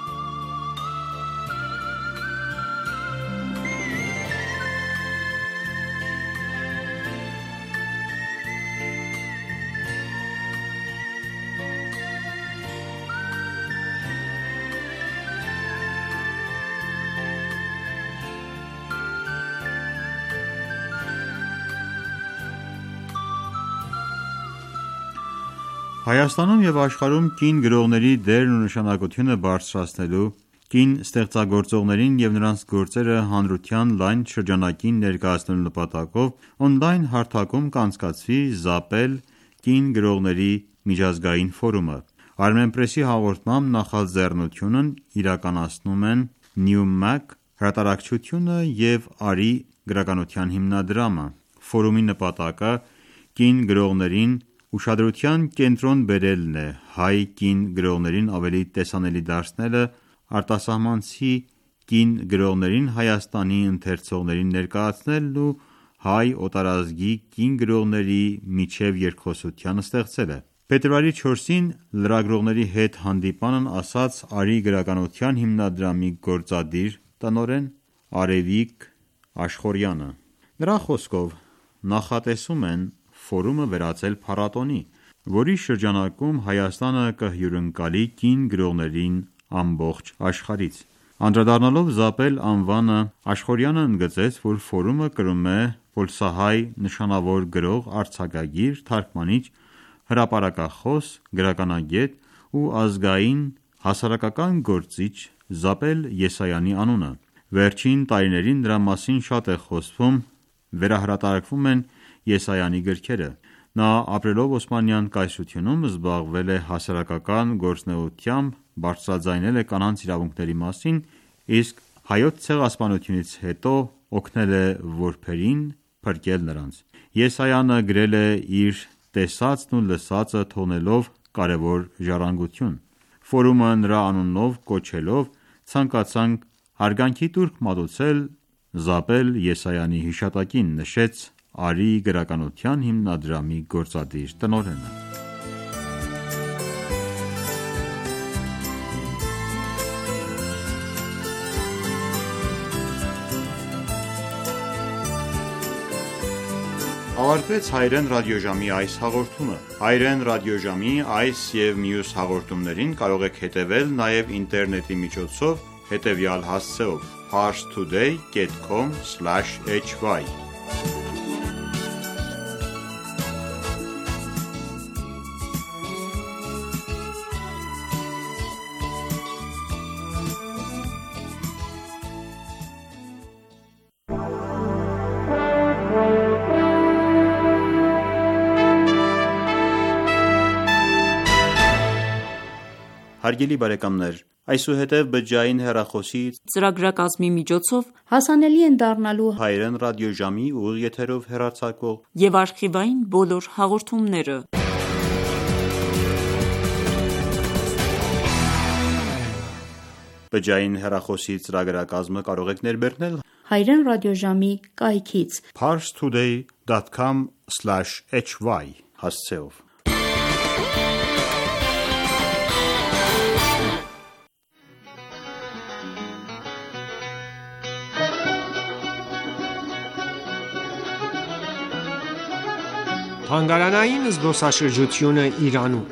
Հայաստանում և աշխարհում կին գրողների դերն ու նշանակությունը բարձրացնելու, կին ստեղծագործողներին և նրանց գործերը հանրության լայն շրջանակին ներկայացնելու նպատակով օնլայն հարթակում կանցկացվի «Զապել. կին գրողների միջազգային ֆորումը»։ Armenpress-ի հաղորդմամբ նախաձեռնությունն իրականացնում են Newmac հրատարակչությունը և Արի գրականության հիմնադրամը։ Ֆորումի նպատակը կին գրողներին ուշադրության կենտրոն բերելն է, հայ կին գրողներին ավելի տեսանելի դարձնելը, արտասահմանցի կին գրողներին Հայաստանի ընթերցողներին ներկայացնելն ու հայ օտարազգի կին գրողների միջև երկխոսություն ստեղծելը։ Փետրվարի 4-ին լրագրողների հետ հանդիպմանն ասաց Արի գրականության հիմնադրամի գործադիր տնօրեն Արևիկ Աշխորյանը։ Նրա խոսքով նախատեսում են ֆորումը վերածել փառատոնի, որի շրջանակում Հայաստանը կհյուրընկալի կին գրողներին ամբողջ աշխարհից։ Անդրադառնալով «Զապել» անվանը, Աշխորյանը ընդգծեց, որ ֆորումը կրում է պոլսահայ նշանավոր գրող, արձակագիր, թարգմանիչ, հրապարակախոս, գրականագետ ու ազգային հասարակական գործիչ Զապել Եսայանի անունը։ Վերջին տարիներին նրա մասին շատ է խոսվում, վերահրատարակվում են Եսայանի գրքերը։ Նա ապրելով Օսմանյան կայսրությունում զբաղվել է հասարակական գործունեությամբ, բարձրաձայնել է կանանց իրավունքների մասին, իսկ հայոց ցեղասպանությունից հետո օգնել է որբերին փրկել նրանց։ Եսայանը գրել է իր տեսածն ու լսածը թողնելով կարևոր ժառանգություն։ Ֆորումը նրա անունով կոչելով ցանկացանք հարգանքի տուրք մատուցել Զապել Եսայանի հիշատակին, նշեց Արի գրականության հիմնադրամի գործադիր տնօրենը։ Ավարտվեց հայերեն ռադիոժամի այս հաղորդումը։ Հայերեն ռադիոժամի այս և մյուս հաղորդումներին կարող եք հետևել նաև ինտերնետի միջոցով հետևյալ հասցեով՝ parstoday.com/hy Հարգելի բարեկամներ, այսուհետև բջջային հեռախոսի ծրագրակազմի միջոցով հասանելի են դառնալու հայերեն ռադիոժամի ուղիղ եթերով հեռարձակվող և արխիվային բոլոր հաղորդումները։ բջջային հեռախոսի ծրագրակազմը կարող եք ներբեռնել հայերեն ռադիոժամի կայքից parstoday.com/hy հասցեով։ Թանգարանային զբոսաշրջությունը Իրանում։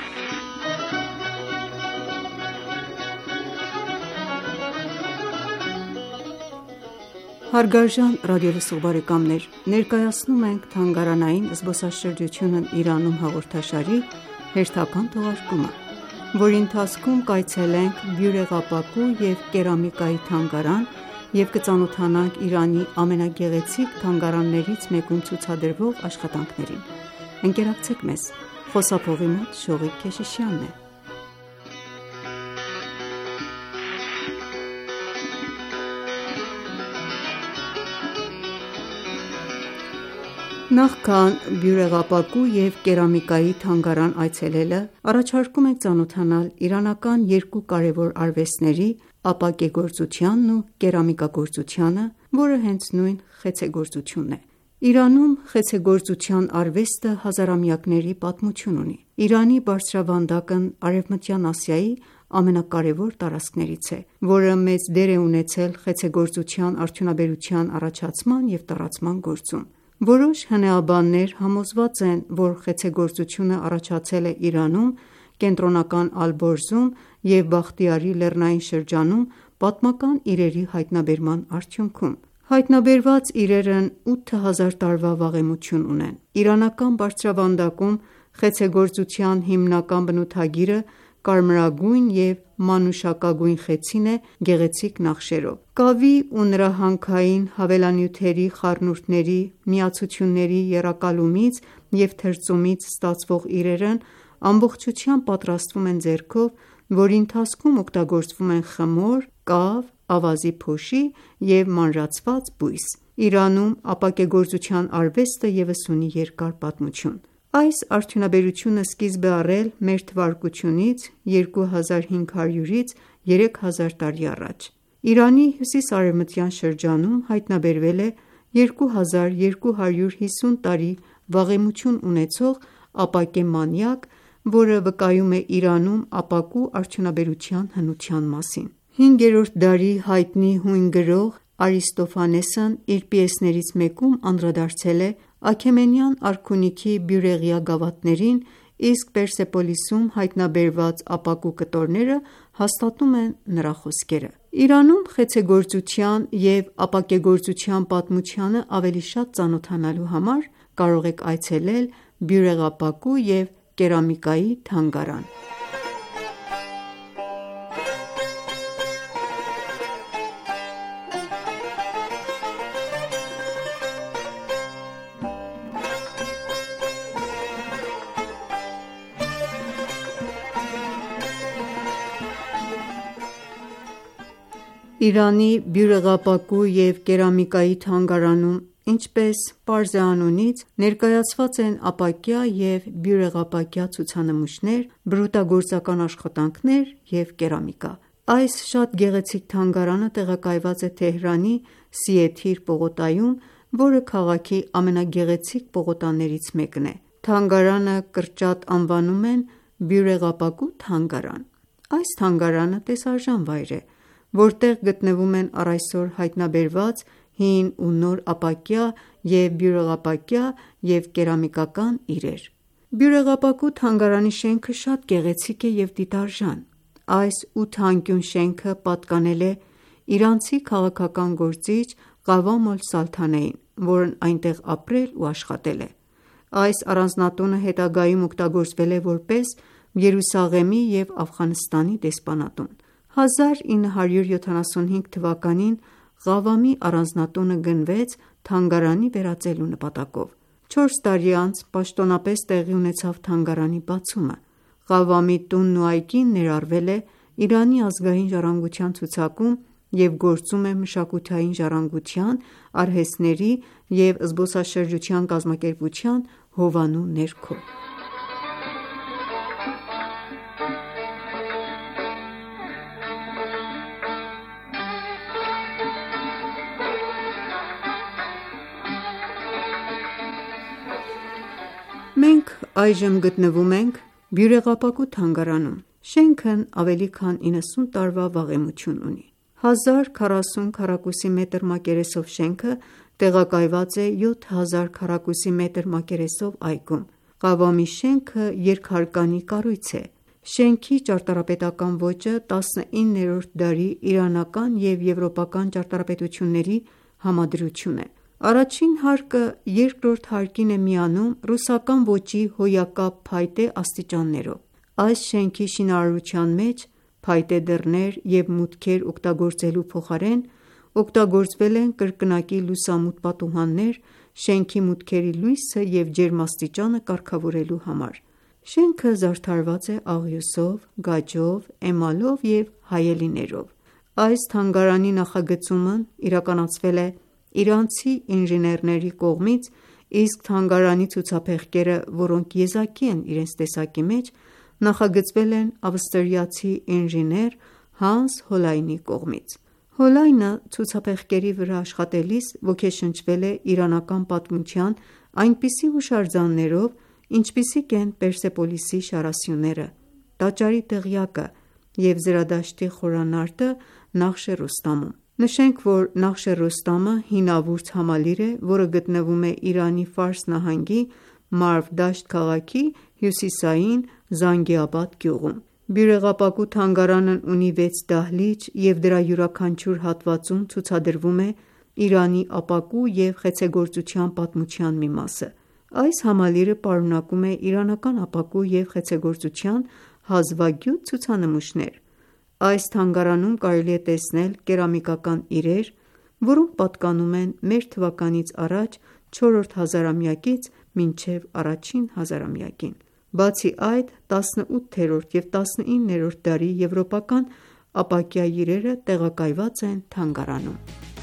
Հարգարժան ռադիոլսող բարեկամներ, ներկայացնում ենք թանգարանային զբոսաշրջությունն Իրանում հաղորդաշարի հերթական թողարկումը, որի ընթացքում կայցելենք բյուրեղապակու և կերամիկայի թանգարան և կծանոթանանք Իրանի ամենագեղեցիկ թանգարաններից մեկում ցուցադրվող աշխատանքներին։ Ընկերակցեք մեզ։ Խոսափողի մոտ Շողիկ Քեշիշյանն է։ Նախքան բյուրեղապակու և կերամիկայի թանգարան այցելելը, առաջարկում ենք ծանոթանալ իրանական երկու կարևոր արվեստների՝ ապակեգործությանն ու կերամիկագործությանը, որը հենց նույն խեցեգործությունն է։ Իրանում խեցեգործության արվեստը հազարամյակների պատմություն ունի։ Իրանի բարձրավանդակն Արևմտյան Ասիայի ամենակարևոր տարածքներից է, որը մեծ դեր է ունեցել խեցեգործության արդյունաբերության առաջացման և տարածման գործում։ Որոշ հնեաբաններ համոզված են, որ խեցեգործությունը առաջացել է Իրանում կենտրոնական Ալբորզում և Բախտիարի լեռնային շրջանում պատմական իրերի հայտնաբերման արդյունքում։ Հայտնաբերված իրերն 8000 տարվա վաղեմություն ունեն։ Իրանական բարձրավանդակում խեցեգործության հիմնական բնութագիրը կարմրագույն և մանուշակագույն խեցին է գեղեցիկ նախշերով։ Կավի ու նրա հանքային հավելանյութերի խառնուրդների, միացությունների եռակալումից և թրծումից ստացվող իրերն ամբողջությամբ պատրաստվում են ձեռքով, որի ընթացքում օգտագործվում են խմոր, կավ, ավազի փոշի և մանրացված բույս։ Իրանում ապակեգործության արվեստը ևս ունի երկար պատմություն։ Այս արդյունաբերությունը սկիզբ է առել մ.թ.ից 2500-ից 3000 տարի առաջ։ Իրանի հյուսիս-արևմտյան շրջանում հայտնաբերվել է 2250 տարի վաղեմություն ունեցող ապակե մանյակ, որը վկայում է Իրանում ապակու արդյունաբերության հնության մասին։ 5-րդ դարի հայտնի հույն գրող Արիստոֆանեսն իր պիեսներից մեկում անդրադարձել է Աքեմենյան արքունիքի բյուրեղյա գավաթներին, իսկ Պերսեպոլիսում հայտնաբերված ապակու կտորները հաստատում են նրա խոսքերը։ Իրանում խեցեգործության և ապակեգործության պատմությանը ավելի շատ ծանոթանալու համար կարող եք այցելել բյուրեղապակու և կերամիկայի թանգարան։ Իրանի բյուրեղապակու և կերամիկայի թանգարանում, ինչպես պարզ է անունից, ներկայացված են ապակյա և բյուրեղապակյա ցուցանմուշներ, բրուտագործական աշխատանքներ և կերամիկա։ Այս շատ գեղեցիկ թանգարանը տեղակայված է Թեհրանի Սիեթիր պողոտայում, որը քաղաքի ամենագեղեցիկ պողոտաներից մեկն է։ Թանգարանը կրճատ անվանում են «Բյուրեղապակու թանգարան»։ Այս թանգարանը տեսարժան վայր է, որտեղ գտնվում են առ այսօր հայտնաբերված հին ու նոր ապակյա և բյուրեղապակյա և կերամիկական իրեր։ Բյուրեղապակու թանգարանի շենքը շատ գեղեցիկ է և դիտարժան։ Այս 8 անկյուն շենքը պատկանել է իրանցի քաղաքական գործիչ Ղավամ ալ-Սալթանեին, որն այնտեղ ապրել ու աշխատել է։ Այս առանձնատունը հետագայում օգտագործվել է որպես Երուսաղեմի և Աֆղանստանի դեսպանատուն։ 1975 թվականին Ղավամի առանձնատունը գնվեց թանգարանի վերածելու նպատակով։ 4 տարի անց պաշտոնապես տեղի ունեցավ թանգարանի բացումը։ Ղավամի տունն ու այգին ներառվել է Իրանի ազգային ժառանգության ցուցակում և գործում է մշակութային ժառանգության, արհեստների և զբոսաշրջության կազմակերպության հովանու ներքո։ Մենք այժմ գտնվում ենք Բյուրեղապակու թանգարանում։ Շենքն ավելի քան 90 տարվա վաղեմություն ունի։ 1040 քառակուսի մետր մակերեսով շենքը տեղակայված է 7000 քառակուսի մետր մակերեսով այգում։ Ղավամի շենքը երկհարկանի կառույց է։ Շենքի ճարտարապետական ոճը 19-րդ դարի իրանական և եվրոպական ճարտարապետությունների համադրություն է։ Առաջին հարկը երկրորդ հարկին է միանում ռուսական ոճի հոյակապ փայտե աստիճաններով։ Այս շենքի շինարարության մեջ փայտե դռներ և մուտքեր օգտագործելու փոխարեն օգտագործվել են կրկնակի լուսամուտ պատուհաններ՝ շենքի մուտքերի լույսը և ջերմաստիճանը կարգավորելու համար։ Շենքը զարդարված է աղյուսով, գաճով, էմալով և հայելիներով։ Այս թանգարանի նախագծումն իրականացվել է իրանցի ինժեներների կողմից, իսկ թանգարանի ցուցափեղկերը, որոնք եզակի են իրենց տեսակի մեջ, նախագծվել են ավստրիացի ինժեներ Հանս Հոլայնի կողմից։ Հոլայնը ցուցափեղկերի վրա աշխատելիս ոգեշնչվել է իրանական պատմության այնպիսի հուշարձաններով, ինչպիսիք են Պերսեպոլիսի շարասյունները, տաճարի դղյակը և Զրադաշտի խորանարդը Նախշ Ռոստամում։ Նշենք, որ Նախշ Ռոստամը հինավուրց համալիր է, որը գտնվում է Իրանի Ֆարս նահանգի Մարվ Դաշտ քաղաքի հյուսիսային Զանգիաբադ գյուղում։ Բյուրեղապակու թանգարանն ունի 6 դահլիճ և դրա յուրաքանչյուր հատվածում ցուցադրվում է Իրանի ապակու և խեցեգործության պատմության մի մասը։ Այս համալիրը պարունակում է իրանական ապակու և խեցեգործության հազվագյուտ ցուցանմուշներ։ Այս թանգարանում կարելի է տեսնել կերամիկական իրեր, որոնք պատկանում են մ.թ.ա. 4-րդ հազարամյակից մինչև առաջին հազարամյակին։ Բացի այդ, 18-րդ և 19-րդ դարի եվրոպական ապակյա իրերը տեղակայված են թանգարանում։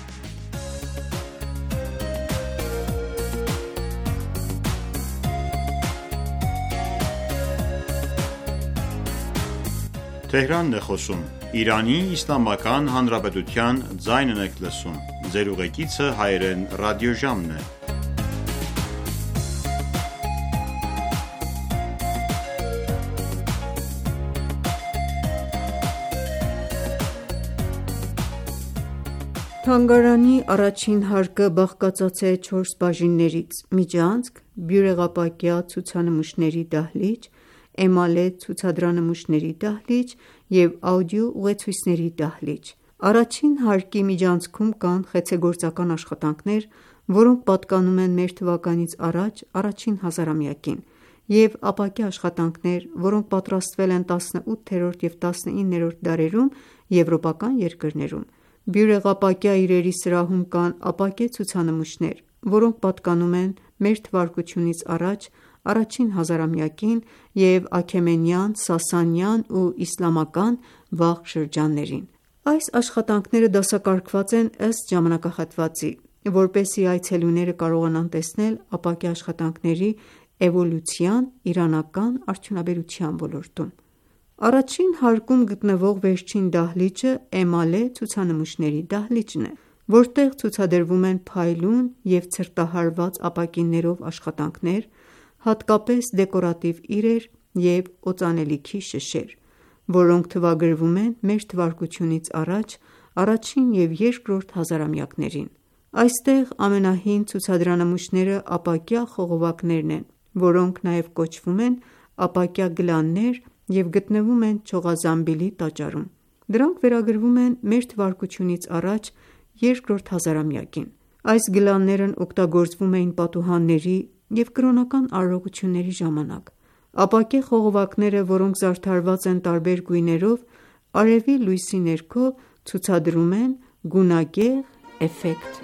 Թանգարանի առաջին հարկը բաղկացած է 4 բաժիններից՝ միջանցք, բյուրեղապակյա ցուցանմուշների դահլիճ, էմալե ցուցադրանմուշների դահլիճ և աուդիո ուղեցույցների դահլիճ։ Առաջին հարկի միջանցքում կան խեցեգործական աշխատանքներ, որոնք պատկանում են մ.թ.ա. առաջին հազարամյակին, և ապակե աշխատանքներ, որոնք պատրաստվել են 18-րդ և 19-րդ դարերում եվրոպական երկրներում։ Բյուրեղապակյա իրերի սրահում կան ապակե ցուցանմուշներ, որոնք պատկանում են մ.թ.ա. առաջին հազարամյակին և Աքեմենյան, Սասանյան ու իսլամական վաղ շրջաններին։ Այս աշխատանքները դասակարգված են ըստ ժամանակահատվածի, որպեսզի այցելուները կարողանան տեսնել ապակե աշխատանքների էվոլյուցիան իրանական արդյունաբերության ոլորտում։ Առաջին հարկում գտնվող վերջին դահլիճը էմալե ցուցանմուշների դահլիճն է, որտեղ ցուցադրվում են փայլուն և ցրտահարված ապակիներով աշխատանքներ, հատկապես դեկորատիվ իրեր և օծանելիքի շշեր, որոնք թվագրվում են մ.թ.ա. առաջին և երկրորդ հազարամյակներին։ Այստեղ ամենահին ցուցադրանմուշները ապակյա խողովակներն են, որոնք նաև կոչվում են ապակյա գլաններ և գտնվում են չողազամբիլի տաճարում։ Դրանք վերագրվում են մ.թ.ա. երկրորդ հազարամյակին։ Այս գլաններն օգտագործվում էին պատուհանների և կրոնական արարողությունների ժամանակ։ Ապակե խողովակները, որոնք զարդարված են տարբեր գույներով, արևի լույսի ներքո ցուցադրում են գունագեղ էֆեկտ։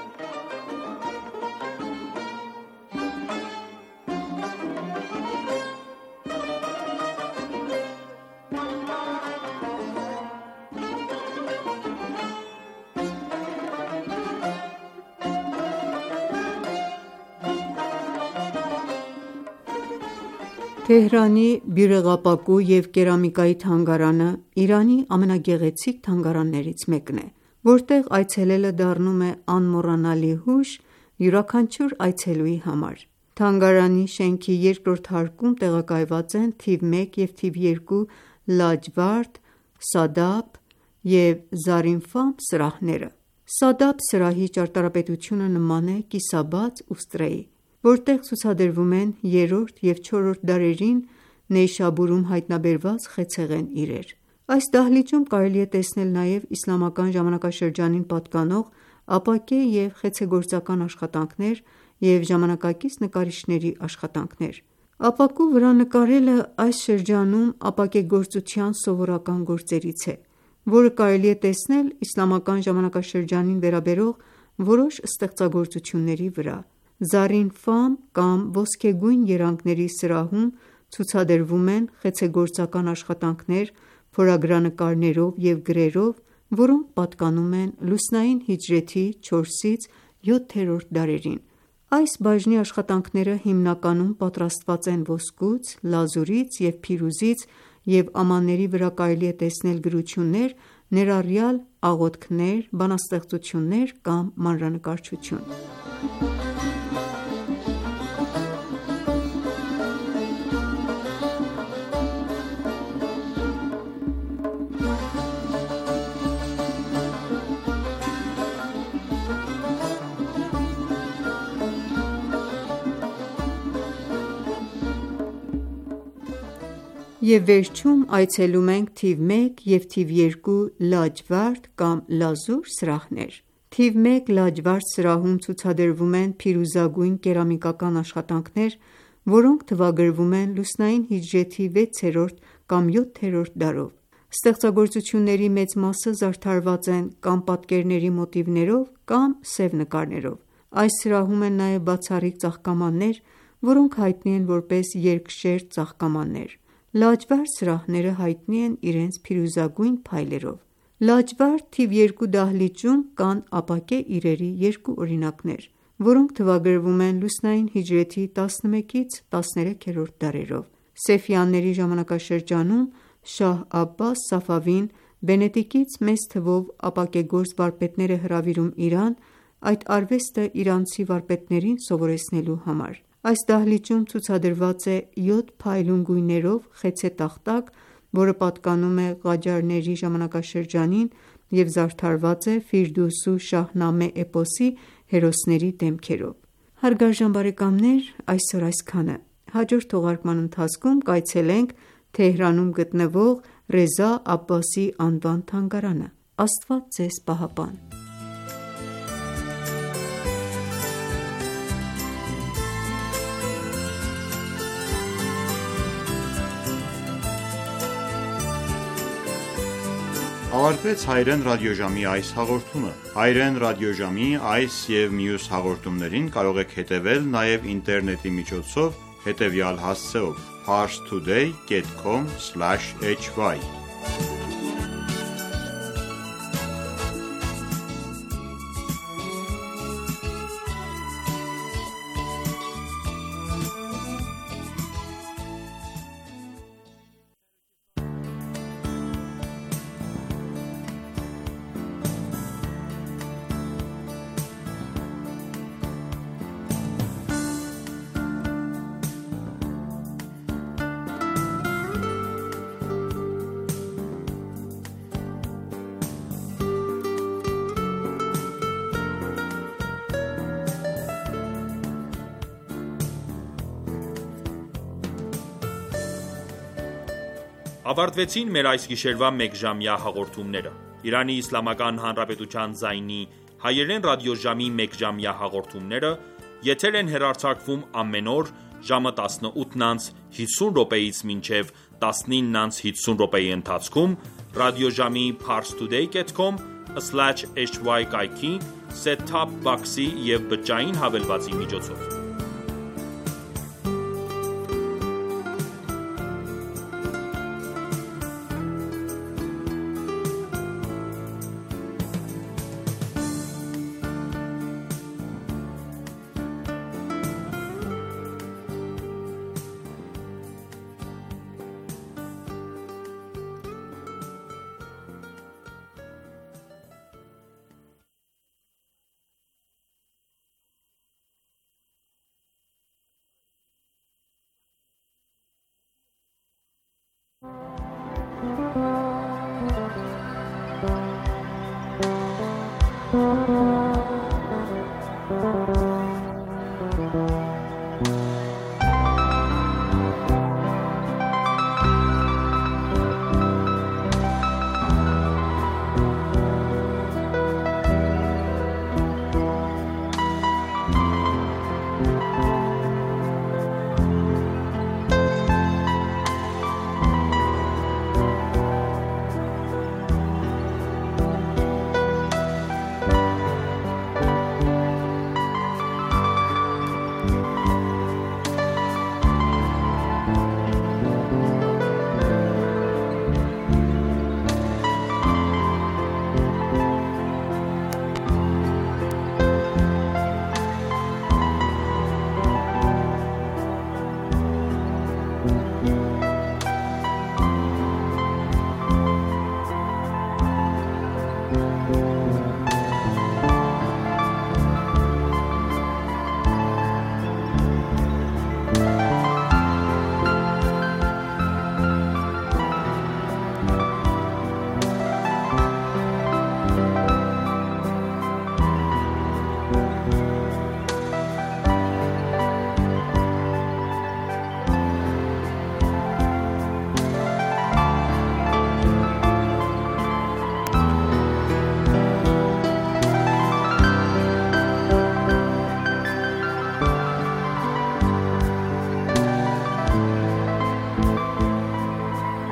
Թեհրանի բյուրեղապակու և կերամիկայի թանգարանը Իրանի ամենագեղեցիկ թանգարաններից մեկն է, որտեղ այցելելը դառնում է անմոռանալի հուշ յուրաքանչյուր այցելուի համար։ Թանգարանի շենքի երկրորդ հարկում տեղակայված են թիվ 1 և թիվ 2 լաջվարդ, սադաբ և զարինֆամ սրահները։ Սադաբ սրահի ճարտարապետությունը նման է կիսաբաց ուստրեի, որտեղ ցուցադրվում են 3-րդ և 4-րդ դարերին Նեյշաբուրում հայտնաբերված խեցեղեն իրեր։ Այս դահլիճում կարելի է տեսնել նաև իսլամական ժամանակաշրջանին պատկանող ապակե և խեցեգործական աշխատանքներ և ժամանակակից նկարիչների աշխատանքներ։ Ապակու վրա նկարելը այս շրջանում ապակեգործության սովորական գործերից է, որը կարելի է տեսնել իսլամական ժամանակաշրջանին վերաբերող որոշ ստեղծագործությունների վրա։ Զարինֆամ կամ ոսկեգույն երանգների սրահում ցուցադրվում են խեցեգործական աշխատանքներ փորագրանկարներով և գրերով, որոնք պատկանում են լուսնային հիջրեթի 4-ից 7-րդ դարերին։ Այս բաժնի աշխատանքները հիմնականում պատրաստված են ոսկուց, լազուրից և փիրուզից և ամանների վրա կարելի է տեսնել գրություններ, ներառյալ աղոթքներ, բանաստեղծություններ կամ մանրանկարչություն։ Եվ վերջում այցելում ենք թիվ 1 և թիվ 2 լաջվարդ կամ լազուր սրահներ։ Թիվ 1 լաջվարդ սրահում ցուցադրվում են փիրուզագույն կերամիկական աշխատանքներ, որոնք թվագրվում են լուսնային հիջրեթի 6-րդ կամ 7-րդ դարով։ Ստեղծագործությունների մեծ մասը զարդարված են կամ պատկերների մոտիվներով, կամ սև նկարներով։ Այս սրահում են նաև բացառիկ ծաղկամաններ, որոնք հայտնի են որպես երկշերտ ծաղկամաններ։ Լաջվարդ սրահները հայտնի են իրենց փիրուզագույն փայլերով։ Լաջվարդ թիվ 2 դահլիճում կան ապակե իրերի երկու օրինակներ, որոնք թվագրվում են լուսնային հիջրեթի 11-ից 13-րդ դարերով։ Սեֆյանների ժամանակաշրջանում Շահ Աբբաս Սաֆավին Վենետիկից մեծ թվով ապակեգործ վարպետներ է հրավիրում Իրան, այդ արվեստը իրանցի վարպետներին սովորեցնելու համար։ Այս դահլիճում ցուցադրված է 7 փայլուն գույներով խեցե տախտակ, որը պատկանում է Ղաջարների ժամանակաշրջանին և զարդարված է Ֆիրդուսու Շահնամե էպոսի հերոսների դեմքերով։ Հարգարժան բարեկամներ, այսօր այսքանը։ Հաջորդ թողարկման ընթացքում կայցելենք Թեհրանում գտնվող Ռեզա Աբբասի անվան թանգարանը։ Աստված ձեզ պահապան։ ավարտվեց հայերեն ռադիոժամի այս հաղորդումը։ Հայերեն ռադիոժամի այս և մյուս հաղորդումներին կարող եք հետևել նաև ինտերնետի միջոցով հետևյալ հասցեով՝ parstoday.com/hy Ավարտվեցին մեր այս գիշերվա մեկժամյա հաղորդումները։ Իրանի Իսլամական Հանրապետության ձայնի հայերեն ռադիոժամի մեկժամյա հաղորդումները եթեր են հեռարձակվում ամեն օր ժամը 18:50 րոպեից մինչև 19:50 րոպեի ընթացքում ռադիոժամի parstoday.com/hy կայքի set-top box-ի և բջջային հավելվածի միջոցով։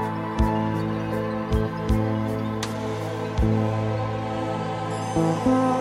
Thank you.